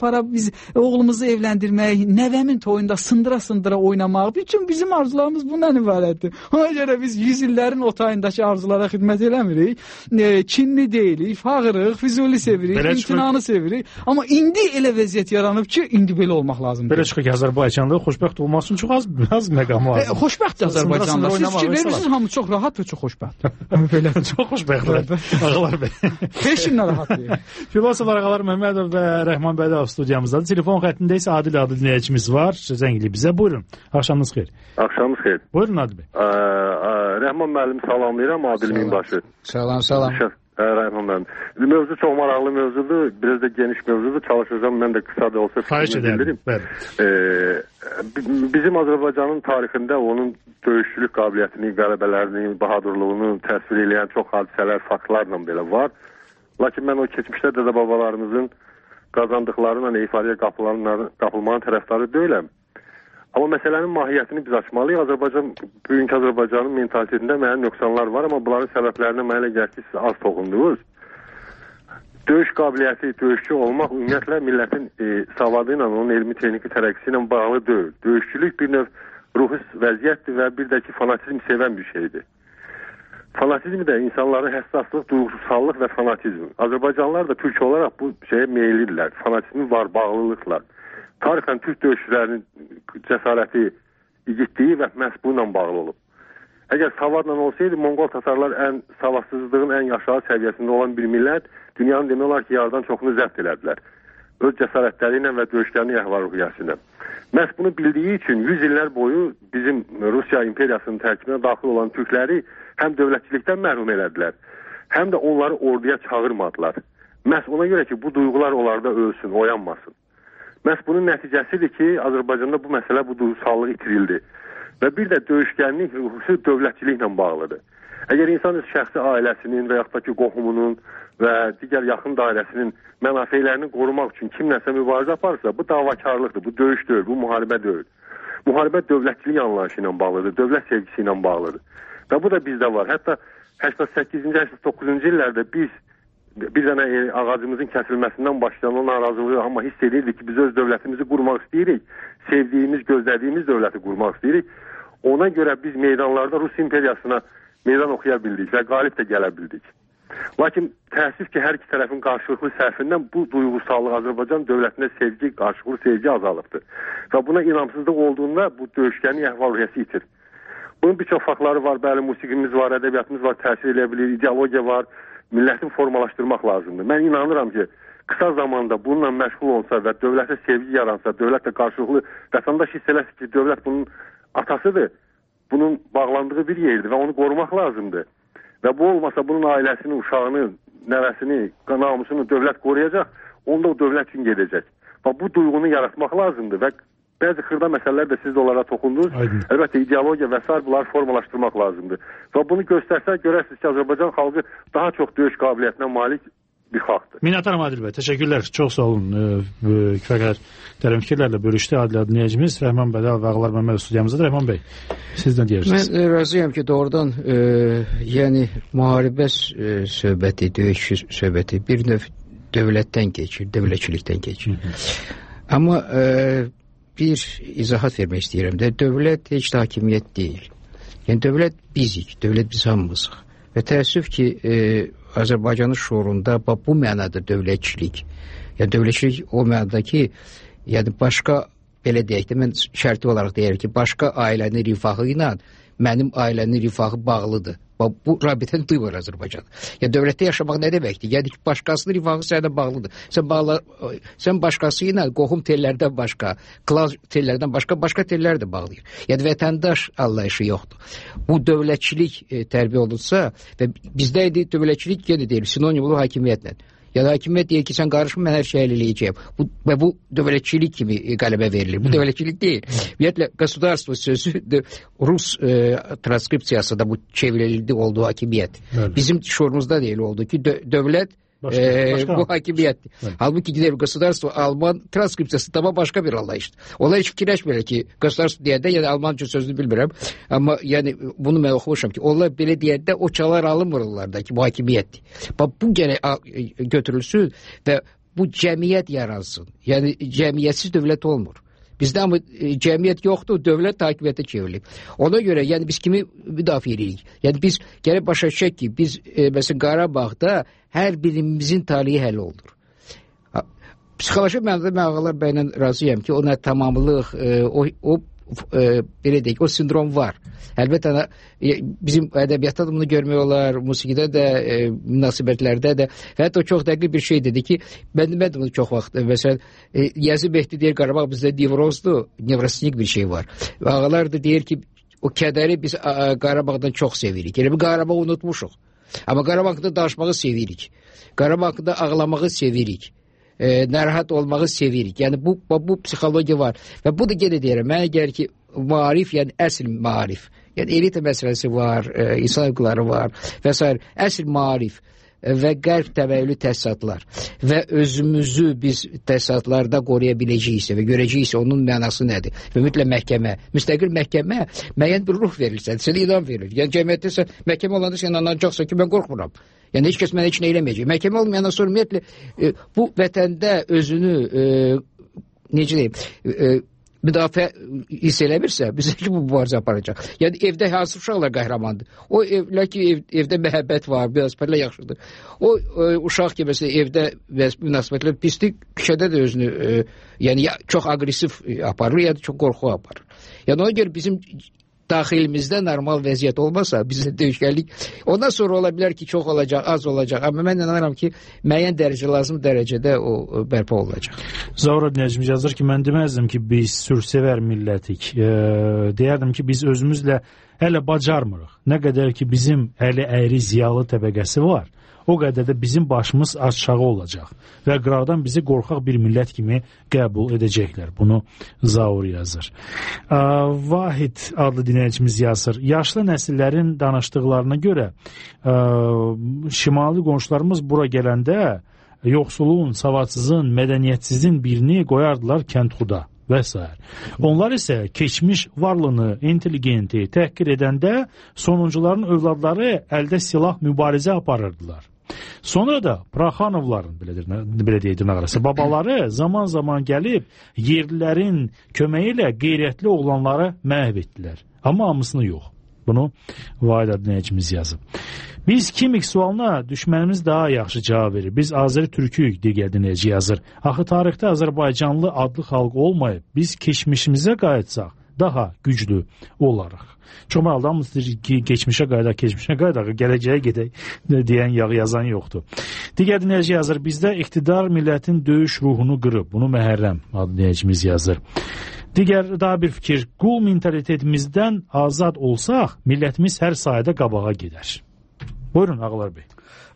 aparıb biz oğlumuzu evləndirmək, nəvəmin toyunda sındıra-sındıra oynamaq, bütün bizim arzularımız bundan ibarətdir. Ona görə biz yüz illərin o tayındakı arzulara xidmət eləmirik. E, kinli deyilik, fağırıq, Füzuli sevirik, imtinanı sevirik. Amma indi elə vəziyyət yaranıb ki, indi belə olmaq lazımdır. Belə çıxır ki, Azərbaycanda xoşbəxt olmaq üçün çox az, az məqamı var. E, xoşbəxt Azərbaycanda. Siz fikir verirsiniz, hamı çox rahat və çox xoşbəxt. Belə çox xoşbəxtlər. Ağalar bəy. beş gün rahat deyil. Filosof Ağalar Məmmədov və Rəhman Bədəlov studiyamızdadır. Telefon xəttində isə Adil adlı dinləyicimiz var. Zəngli bizə. Buyurun. Axşamınız xeyir. Axşamınız xeyir. Buyurun Adil bəy. Rəhman müəllimi salamlayıram. Adil Minbaşı. Salam, salam. Rəhman müəllim. Mövzu çox maraqlı mövzudur. Biraz da geniş mövzudur. Çalışacağım. Mən də qısa da olsa fikrimi bildirim. Bizim Azərbaycanın tarixində onun döyüşçülük qabiliyyətini, qələbələrini, bahadurluğunu təsvir edən çox hadisələr, faktlarla belə var. Lakin mən o keçmişdə dədə babalarımızın qazandıqlarına ifadəyə qapılmanın tərəfdarı deyiləm. Amma məsələnin mahiyyətini biz açmalıyıq. Azərbaycan, bugünkü Azərbaycanın mentalitetində müəyyən nöqsanlar var, amma bunların səbəblərinə mənə elə gəlir ki, siz az toxundunuz. Döyüş qabiliyyəti, döyüşçü olmaq ümumiyyətlə millətin e, savadı ilə, onun elmi texniki tərəqqisi ilə bağlı deyil. Döyüşçülük bir növ ruhi vəziyyətdir və bir də ki, fanatizm sevən bir şeydir. Fanatizm də insanların həssaslıq, duyğusallıq və fanatizm. Azərbaycanlılar da türk olaraq bu şeyə meyillidirlər. Fanatizmi var, bağlılıqlar. Tarixən türk döyüşçülərinin cəsarəti, igidliyi və məhz bununla bağlı olub. Əgər savadla olsaydı, Monqol tatarlar ən savadsızlığın ən aşağı səviyyəsində olan bir millət, dünyanın demək olar ki, yardan çoxunu zəbt elədilər. Öz cəsarətləri ilə və döyüşlərinin əhval-ruhiyyəsi ilə. Məhz bunu bildiyi üçün yüz illər boyu bizim Rusiya imperiyasının tərkibinə daxil olan türkləri həm dövlətçilikdən məhrum elədilər, həm də onları orduya çağırmadılar. Məhz ona görə ki, bu duyğular onlarda ölsün, oyanmasın. Məhz bunun nəticəsidir ki, Azərbaycanda bu məsələ, bu duyğusallıq itirildi. Və bir də döyüşkənlik ruhusu dövlətçiliklə bağlıdır. Əgər insan şəxsi ailəsinin və yaxud da ki, qohumunun və digər yaxın dairəsinin mənafeylərini qorumaq üçün kimləsə mübarizə aparırsa, bu davakarlıqdır, bu döyüş deyil, bu müharibə deyil. Müharibə dövlətçilik anlayışı ilə bağlıdır, dövlət sevgisi ilə bağlıdır. Və bu da bizdə var. Hətta səksən səkkizinci səksən doqquzuncu illərdə biz bir dənə ağacımızın kəsilməsindən başlayan o narazılığı amma hiss edirdik ki, biz öz dövlətimizi qurmaq istəyirik, sevdiyimiz, gözlədiyimiz dövləti qurmaq istəyirik. Ona görə biz meydanlarda Rus imperiyasına meydan oxuya bildik və qalib də gələ bildik. Lakin təəssüf ki, hər iki tərəfin qarşılıqlı səhvindən bu duyğusallıq Azərbaycan dövlətində sevgi, qarşılıqlı sevgi azalıbdır. Və buna inamsızlıq olduğunda bu döyüşkənin əhval-ruhiyyəsi itir. Bunun bir çox faktları var, bəli, musiqimiz var, ədəbiyyatımız var, təsir edə bilir, ideologiya var, millətin formalaşdırmaq lazımdır. Mən inanıram ki, qısa zamanda bununla məşğul olsa və dövlətə sevgi yaransa, dövlətlə qarşılıqlı vətəndaş hiss eləsə ki, dövlət bunun atasıdır, bunun bağlandığı bir yerdir və onu qorumaq lazımdır. Və bu olmasa bunun ailəsini, uşağını, nəvəsini, namusunu dövlət qoruyacaq, onda o dövlət üçün gedəcək. Və bu duyğunu yaratmaq lazımdır və bəzi xırda məsələlər də siz də onlara toxundunuz. Aydın. Əlbəttə, ideologiya və s. bunları formalaşdırmaq lazımdır. Və bunu göstərsə, görərsiniz ki, Azərbaycan xalqı daha çox döyüş qabiliyyətinə malik bir xalqdır. Minnətdaram Adil bəy, təşəkkürlər. Çox sağ olun. Fəqət dərin fikirlərlə bölüşdü Adil dinləyicimiz Rəhman Bədəlov və Ağalar Məmmədov studiyamızdadır. Rəhman bəy, siz nə deyirsiniz? Mən razıyam ki, doğrudan e, yəni müharibə e, söhbəti, döyüş söhbəti bir növ dövlətdən keçir, dövlətçilikdən keçir. Hı -hı. Amma e, bir izahat vermək istəyirəm də, dövlət heç də hakimiyyət deyil. Yəni dövlət bizik, dövlət biz hamımızıq. Və təəssüf ki, e, Azərbaycanın şuurunda bu mənada dövlətçilik, yəni dövlətçilik o mənada ki, yəni başqa, belə deyək də, mən şərti olaraq deyirəm ki, başqa ailənin rifahı ilə mənim ailənin rifahı bağlıdır. Bu rabitəni duymur Azərbaycan. Yəni dövlətdə yaşamaq nə deməkdir? Yəni ki, başqasının rifahı sənə bağlıdır. Sən, bağla, sən başqası ilə qohum tellərdən başqa, klan tellərdən başqa, başqa tellər də bağlayır. Yəni vətəndaş anlayışı yoxdur. Bu dövlətçilik e, tərbiyə olunsa və bizdə idi dövlətçilik yenə deyil, sinonim olur hakimiyyətlə. Ya da hakimiyyət deyir ki, sən qarışma, mən hər şey əldə eləyəcəyəm. Bu, və bu dövlətçilik kimi qələbə verilir. Bu dövlətçilik deyil. Ümumiyyətlə, qasıdarstvo sözü de, Rus e, transkripsiyası da bu çevrildi olduğu hakimiyyət. Evet. Bizim şuurumuzda deyil oldu ki, dö dövlət Başka, ee, başka bu hakimiyyətdir. Evet. Halbuki gider qasıdarstvo Alman transkripsiyası tamam başqa bir anlayışdır. Onlar heç fikirləşmirlər ki, qasıdarstvo deyəndə, yəni Almanca sözünü bilmirəm, amma yəni bunu mən oxumuşam ki, onlar belə deyəndə o çalar alınmırlar da ki, bu hakimiyyətdir. Bax bu gərək götürülsün və bu cəmiyyət yaransın. Yəni cəmiyyətsiz dövlət olmur. Bizdə amma e, cəmiyyət yoxdur, dövlət hakimiyyətə çevrilib. Ona görə yəni biz kimi müdafiə edirik? Yəni biz gəlib başa düşək ki, biz e, məsələn Qarabağda hər birimizin taleyi həll olunur. Psixoloji mənada mən Ağalar bəylə razıyam ki, ona tamamlıq, e, o, o e, belə deyək, o sindrom var. Əlbəttə e, bizim ədəbiyyatda da bunu görmək olar, musiqidə də, e, münasibətlərdə də və hətta o çox dəqiq bir şey dedi ki, mən, mən də bunu çox vaxt, məsələn, e, Yazı Behdi deyir, Qarabağ bizdə nevrozdur, nevrosinik bir şey var. Və Ağalar da deyir ki, o kədəri biz a, Qarabağdan çox sevirik. Yəni, bu Qarabağı unutmuşuq. Amma Qarabağda danışmağı sevirik. Qarabağda ağlamağı sevirik. E, narahat olmağı sevirik. Yəni bu, bu, bu psixologiya var. Və bu da yenə deyirəm, mənə gəlir ki, maarif, yəni əsl maarif. Yəni elita məsələsi var, e, insan hüquqları var və s. Əsl maarif e, və qərb təbəyyülü təsisatlar və özümüzü biz təsisatlarda qoruya biləcəyiksə və görəcəyiksə onun mənası nədir? Və mütləq məhkəmə, müstəqil məhkəmə müəyyən bir ruh verirsən, sənə idam verir. Yəni cəmiyyətdə sən məhkəmə olanda sən anlayacaqsan ki, mən qorxmuram. Yəni heç kəs mənə heç nə eləməyəcək. Məhkəmə olmayandan sonra ümumiyyətlə e, bu vətəndə özünü e, necə deyim, e, müdafiə hiss eləmirsə, bizə ki, bu mübarizə aparacaq. Yəni evdə hansı uşaqlar qəhrəmandır? O evlər ki, ev, evdə məhəbbət var, münasibətlər yaxşıdır. O e, uşaq ki, məsələn, evdə münasibətlər pislik, küçədə də özünü e, yəni ya, çox aqressiv aparır, ya da çox qorxu aparır. Yəni ona görə bizim daxilimizdə normal vəziyyət olmasa, bizdə döyüşkənlik ondan sonra ola bilər ki, çox olacaq, az olacaq. Amma mən inanıram ki, müəyyən dərəcə, lazım dərəcədə o bərpa olacaq. Zaur Necmi yazır ki, mən deməzdim ki, biz sürsevər millətik. E, deyərdim ki, biz özümüzlə hələ bacarmırıq. Nə qədər ki, bizim əli əyri ziyalı təbəqəsi var, o qədər də bizim başımız aşağı olacaq və qıraqdan bizi qorxaq bir millət kimi qəbul edəcəklər. Bunu Zaur yazır. Vahid adlı dinləyicimiz yazır. Yaşlı nəsillərin danışdıqlarına görə şimali qonşularımız bura gələndə yoxsulun, savadsızın, mədəniyyətsizin birini qoyardılar kəndxuda və s. Onlar isə keçmiş varlığını, intelligenti təhqir edəndə sonuncuların övladları əldə silah mübarizə aparırdılar. Sonra da Praxanovların, belə deyək dırnaqarası, babaları zaman-zaman gəlib yerlilərin köməyi ilə qeyrətli oğlanları məhv etdilər. Amma hamısını yox. Bunu Vahid dinləyicimiz yazıb. Biz kimik sualına düşmənimiz daha yaxşı cavab verir. Biz Azəri Türküyük, digər dinləyici yazır. Axı tarixdə Azərbaycanlı adlı xalq olmayıb, biz keçmişimizə qayıtsaq daha güclü olaraq. Çox maraqlı, hamısı ki, geçmişə qayıdaq, keçmişə qayıdaq, gələcəyə gedək deyən yağı yazan yoxdur. Digər dinləyici yazır, bizdə iqtidar millətin döyüş ruhunu qırıb. Bunu Məhərrəm adlı dinləyicimiz yazır. Digər daha bir fikir, qul mentalitetimizdən azad olsaq, millətimiz hər sayədə qabağa gedər. Buyurun Ağalar bəy.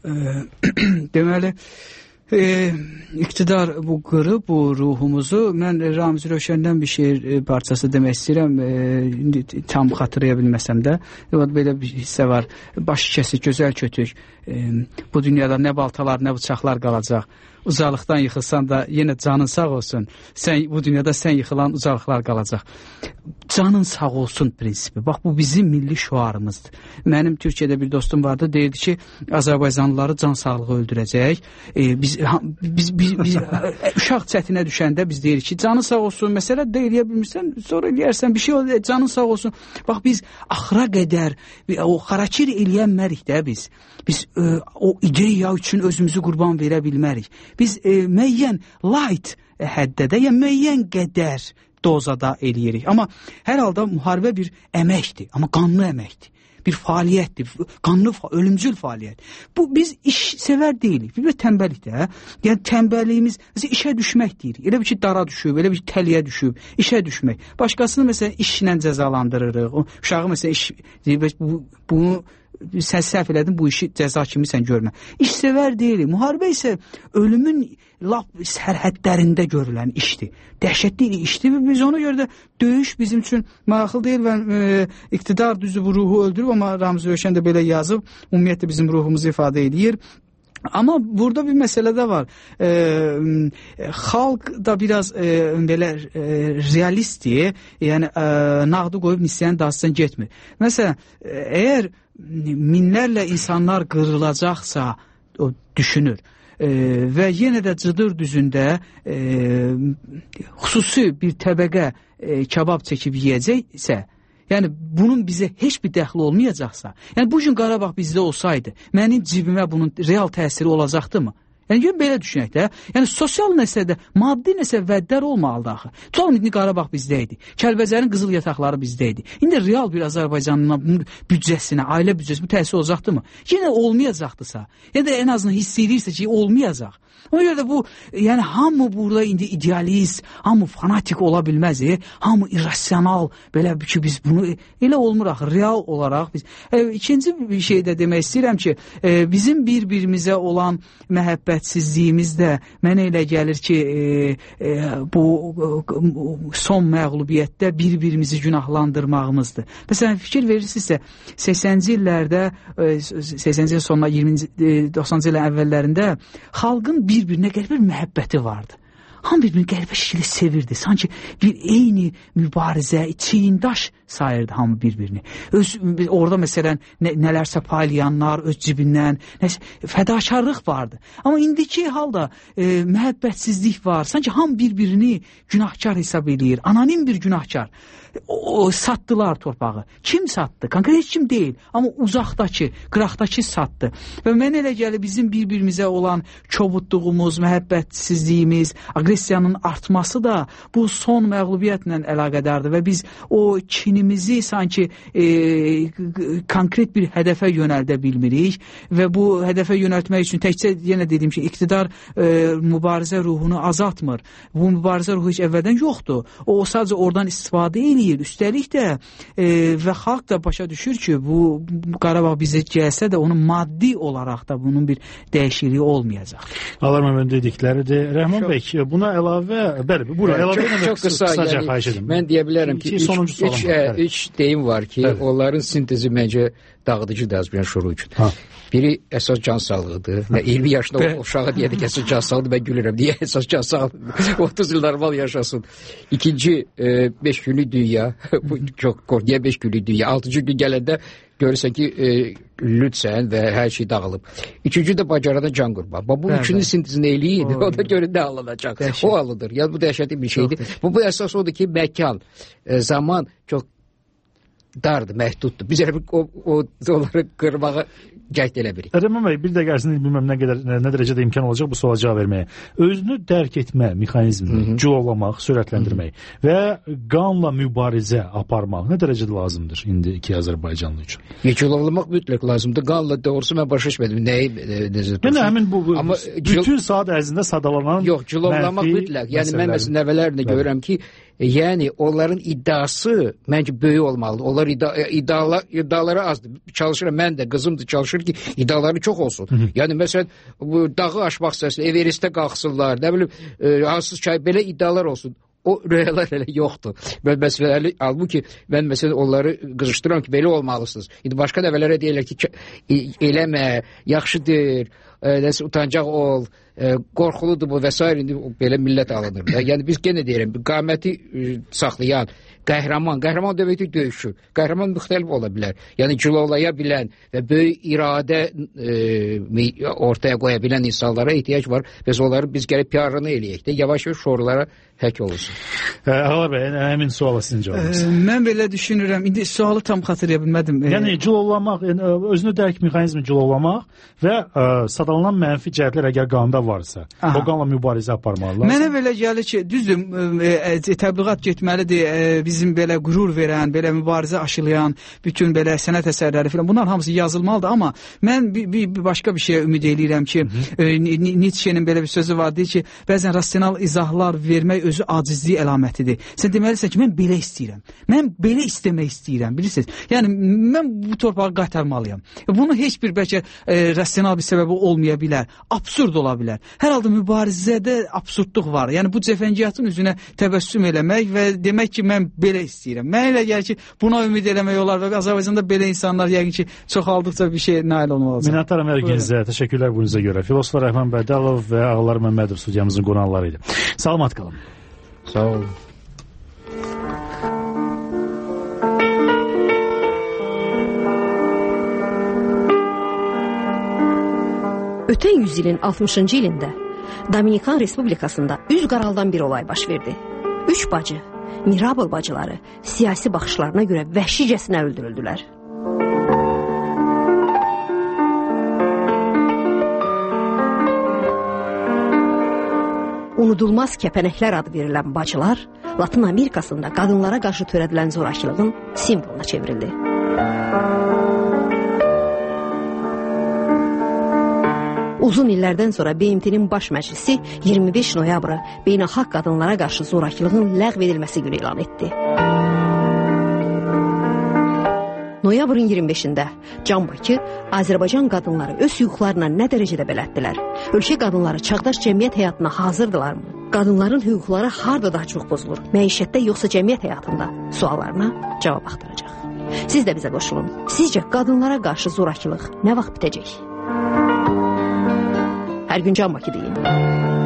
Deməli, e, iqtidar bu qırıb, bu ruhumuzu. Mən Ramiz Rövşəndən bir şeir parçası demək istəyirəm. E, tam xatırlaya bilməsəm də. Belə bir hissə var. Başı kəsik, gözəl kötük. E, bu dünyada nə baltalar, nə bıçaqlar qalacaq. Uzalıqdan yıxılsan da yenə canın sağ olsun. Sən, bu dünyada sən yıxılan uzalıqlar qalacaq. Canın sağ olsun prinsipi. Bax, bu bizim milli şüarımızdır. Mənim Türkiyədə bir dostum vardı, deyirdi ki, Azərbaycanlıları can sağlığı öldürəcək. E, biz, biz, biz, biz uşaq çətinə düşəndə biz deyirik ki, canın sağ olsun. Məsələ də eləyə bilmirsən, sonra eləyərsən, bir şey olur, canın sağ olsun. Bax, biz axıra qədər o xarakir eləyənmərik də biz. Biz e, o ideya üçün özümüzü qurban verə bilmərik. Biz e, müəyyən light həddədə, yəni müəyyən qədər dozada eləyirik. Amma hər halda müharibə bir əməkdir, amma qanlı əməkdir. Bir fəaliyyətdir, qanlı, ölümcül fəaliyyət. Bu, biz iş sevər deyilik, bir tənbəllik də. Yəni tənbəlliyimiz, işə düşmək deyirik. Elə bir ki, dara düşüb, elə bir ki, təliyə düşüb, işə düşmək. Başqasını məsələn işlə cəzalandırırıq. Uşağı məsələn iş, bu, bunu sən səhv elədin, bu işi cəza kimi sən görmə. İşsevər deyilik. Müharibə isə ölümün lap sərhədlərində görülən işdir. Dəhşətli işdir və biz ona görə də döyüş bizim üçün maraqlı deyil və e, iqtidar düzü bu ruhu öldürüb, amma Ramiz Rövşən də belə yazıb, ümumiyyətlə bizim ruhumuzu ifadə edir. Amma burada bir məsələ də var. E, xalq da biraz e, belə e, realistdir. Yəni e, nağdı qoyub nisyanın dağısından getmir. Məsələn, əgər minlərlə insanlar qırılacaqsa, o düşünür. e, və yenə də Cıdır düzündə e, xüsusi bir təbəqə e, kabab çəkib yeyəcəksə, yəni bunun bizə heç bir dəxli olmayacaqsa, yəni bu gün Qarabağ bizdə olsaydı, mənim cibimə bunun real təsiri olacaqdımı? Yəni görün belə düşünək də, yəni sosial nəsədə, maddi nəsə vəddər olmalıdır axı. Tutalım indi Qarabağ bizdə idi. Kəlbəcərin qızıl yataqları bizdə idi. İndi real bir Azərbaycanın büdcəsinə, ailə büdcəsi bu təsir olacaqdımı? Yenə olmayacaqdısa, ya da ən azından hiss edirsə ki, olmayacaq. Ona görə də bu, yəni hamı burada indi idealist, hamı fanatik ola bilməz, e? Hamı irrasional, belə ki biz bunu elə olmur axı, real olaraq biz. E, ikinci bir şey də demək istəyirəm ki, e, bizim bir-birimizə olan məhəbbətsizliyimiz də mənə elə gəlir ki, e, e, bu e, son məğlubiyyətdə bir-birimizi günahlandırmağımızdır. Məsələn, fikir verirsinizsə, səksəninci illərdə, e, səksəninci il sonuna iyirminci, doxsanıncı illərin əvvəllərində xalqın bir-birinə qəribə bir məhəbbəti vardı. Hamı bir-birini qəribə şəkildə sevirdi. Sanki bir eyni mübarizə, çiyindaş sayırdı hamı bir-birini. Öz, orada məsələn nə, nələrsə paylayanlar öz cibindən, nəsə, fədakarlıq vardı. Amma indiki halda e, məhəbbətsizlik var. Sanki hamı bir-birini günahkar hesab edir. Anonim bir günahkar. O, o satdılar torpağı. Kim satdı? Konkret heç kim deyil. Amma uzaqdakı, qıraqdakı satdı. Və mənə elə gəlir bizim bir-birimizə olan kobudluğumuz, məhəbbətsizliyimiz, agresiyanın artması da bu son məğlubiyyətlə əlaqədardır və biz o kinimizi sanki e, konkret bir hədəfə yönəldə bilmirik və bu hədəfə yönəltmək üçün təkcə yenə dediyim ki, iqtidar e, mübarizə ruhunu azaltmır. Bu mübarizə ruhu heç əvvəldən yoxdur. O, o sadəcə oradan istifadə edir. Üstəlik də e, və xalq da başa düşür ki, bu, bu Qarabağ bizə gəlsə də onun maddi olaraq da bunun bir dəyişikliyi olmayacaq. Allah məmnun dedikləridir. Rəhman bəy, buna əlavə, bəli, bura əlavə çox, çox qısa, qısaca yəni, xahiş edim. Mən deyə bilərəm ki, üç, üç, üç, üç deyim var ki, evet. Onların sintezi məncə dağıdıcıdır Azərbaycan şüuru üçün. Ha. Biri əsas can sağlığıdır. Və iyirmi yaşında uşağa deyədik əsas can sağlığı, mən gülürəm. Niyə əsas can sağlığı? otuz il normal yaşasın. İkinci, e, beş günlük dünya. Bu çox kork. Niyə beş günlük dünya? Altıncı gün gələndə görürsən ki, e, lütsən və hər şey dağılıb. Üçüncü də bacarada can qurma. Bu bəli, üçüncü sintezini eləyir. O da görür nə alınacaq. Dəhşət. O alınır. Yəni bu dəhşətli bir şeydir. Bu, bu əsas odur ki, məkan, e, zaman çox dardır, məhduddur. Biz elə o, o onları qırmağa cəhd elə birik. Rəhman bəy, bir dəqiqə ərzində bilməm nə qədər, nə dərəcədə imkan olacaq bu suala cavab verməyə. Özünü dərk etmə mexanizmini cilovlamaq, sürətləndirmək Hı -hı. və qanla mübarizə aparmaq nə dərəcədə lazımdır indiki Azərbaycanlı üçün? Cilovlamaq mütləq lazımdır. Qanla doğrusu mən başa düşmədim. Nəyi necə? Yəni həmin bu, bu Amma, bütün saat ərzində sadalanan yox, cilovlamaq mütləq. Yəni məsələlər. Mən məsələn nəvələrini görürəm ki, yəni onların iddiası məncə böyük olmalıdır. Onlar iddia, iddialar, iddiaları azdır. Çalışıram, mən də qızım da çalışır ki, iddiaları çox olsun. Hı -hı. Yəni məsələn bu dağı aşmaq istəsin, Everestə qalxsınlar, nə bilim, e, hansız çay, belə iddialar olsun. O rüyalar elə yoxdur. Mən məsələləri halbuki mən məsələn onları qızışdıram ki, belə olmalısınız. İndi başqa nəvələrə deyirlər ki, eləmə, yaxşıdır, e, nəsə utancaq ol, e, qorxuludur bu və s. indi belə millət alınır. Yəni biz yenə deyirəm, qaməti e, saxlayan qəhrəman, qəhrəman deməkdir döyüşçü. Qəhrəman müxtəlif ola bilər. Yəni cilovlaya bilən və böyük iradə e, ortaya qoya bilən insanlara ehtiyac var. Biz onları biz gəlib P R-ını eləyək də, yavaş-yavaş şuurlara hək olursun. Ağlar bəy, həmin suala sizin cavabınız. E, mən belə düşünürəm. İndi sualı tam xatırlaya bilmədim. E, yəni cilovlamaq, özünü dərk mexanizmi cilovlamaq və e, sadalanan mənfi cəhətlər əgər qanda varsa, aha, o qanla mübarizə aparmalılar. Mənə belə gəlir ki, düzdür, e, e, təbliğat getməlidir. E, bizim belə qürur verən, belə mübarizə aşılayan bütün belə sənət əsərləri filan, bunlar hamısı yazılmalıdır, amma mən bir, bir, bir başqa bir şeyə ümid eləyirəm ki, e, Nietzsche'nin belə bir sözü var, deyir ki, bəzən rasional izahlar vermək özü acizlik əlamətidir. Sən deməlisən ki, mən belə istəyirəm. Mən belə istəmək istəyirəm, bilirsiniz? Yəni mən bu torpağı qaytarmalıyam. Bunu heç bir bəlkə e, rasional bir səbəbi olmaya bilər. Absurd ola bilər. Hər halda mübarizədə absurdluq var. Yəni bu cəfəngiyatın üzünə təbəssüm eləmək və demək ki, mən belə istəyirəm. Mən elə gəlir ki, buna ümid eləmək olar və Azərbaycanda belə insanlar yəqin ki, çoxaldıqca bir şey nail olmalıdır. Minnətdaram hər ikinizə. Təşəkkürlər bununuzə görə. Filosof Rəhman Bədəlov və Ağlar Məmmədov studiyamızın qonaqları idi. Salamat qalın. Sağ olun. Ötən yüzyılın altmışıncı ilində Dominikan Respublikasında üz qaraldan bir olay baş verdi. Üç bacı, Mirabel bacıları siyasi baxışlarına görə vəhşicəsinə öldürüldülər. Unudulmaz kəpənəklər adı verilən bacılar Latın Amerikasında qadınlara qarşı törədilən zorakılığın simvoluna çevrildi. Uzun illərdən sonra B M T-nin baş məclisi iyirmi beş noyabrı beynəlxalq qadınlara qarşı zorakılığın ləğv edilməsi günü elan etdi. Noyabrın iyirmi beşində Can Bakı Azərbaycan qadınları öz hüquqlarına nə dərəcədə bələtdilər? Ölkə qadınları çağdaş cəmiyyət həyatına hazırdırlarmı? Qadınların hüquqları harda daha çox pozulur? Məişətdə yoxsa cəmiyyət həyatında? Suallarına cavab axtaracaq. Siz də bizə qoşulun. Sizcə qadınlara qarşı zorakılıq nə vaxt bitəcək? Hər gün Can Bakı deyin.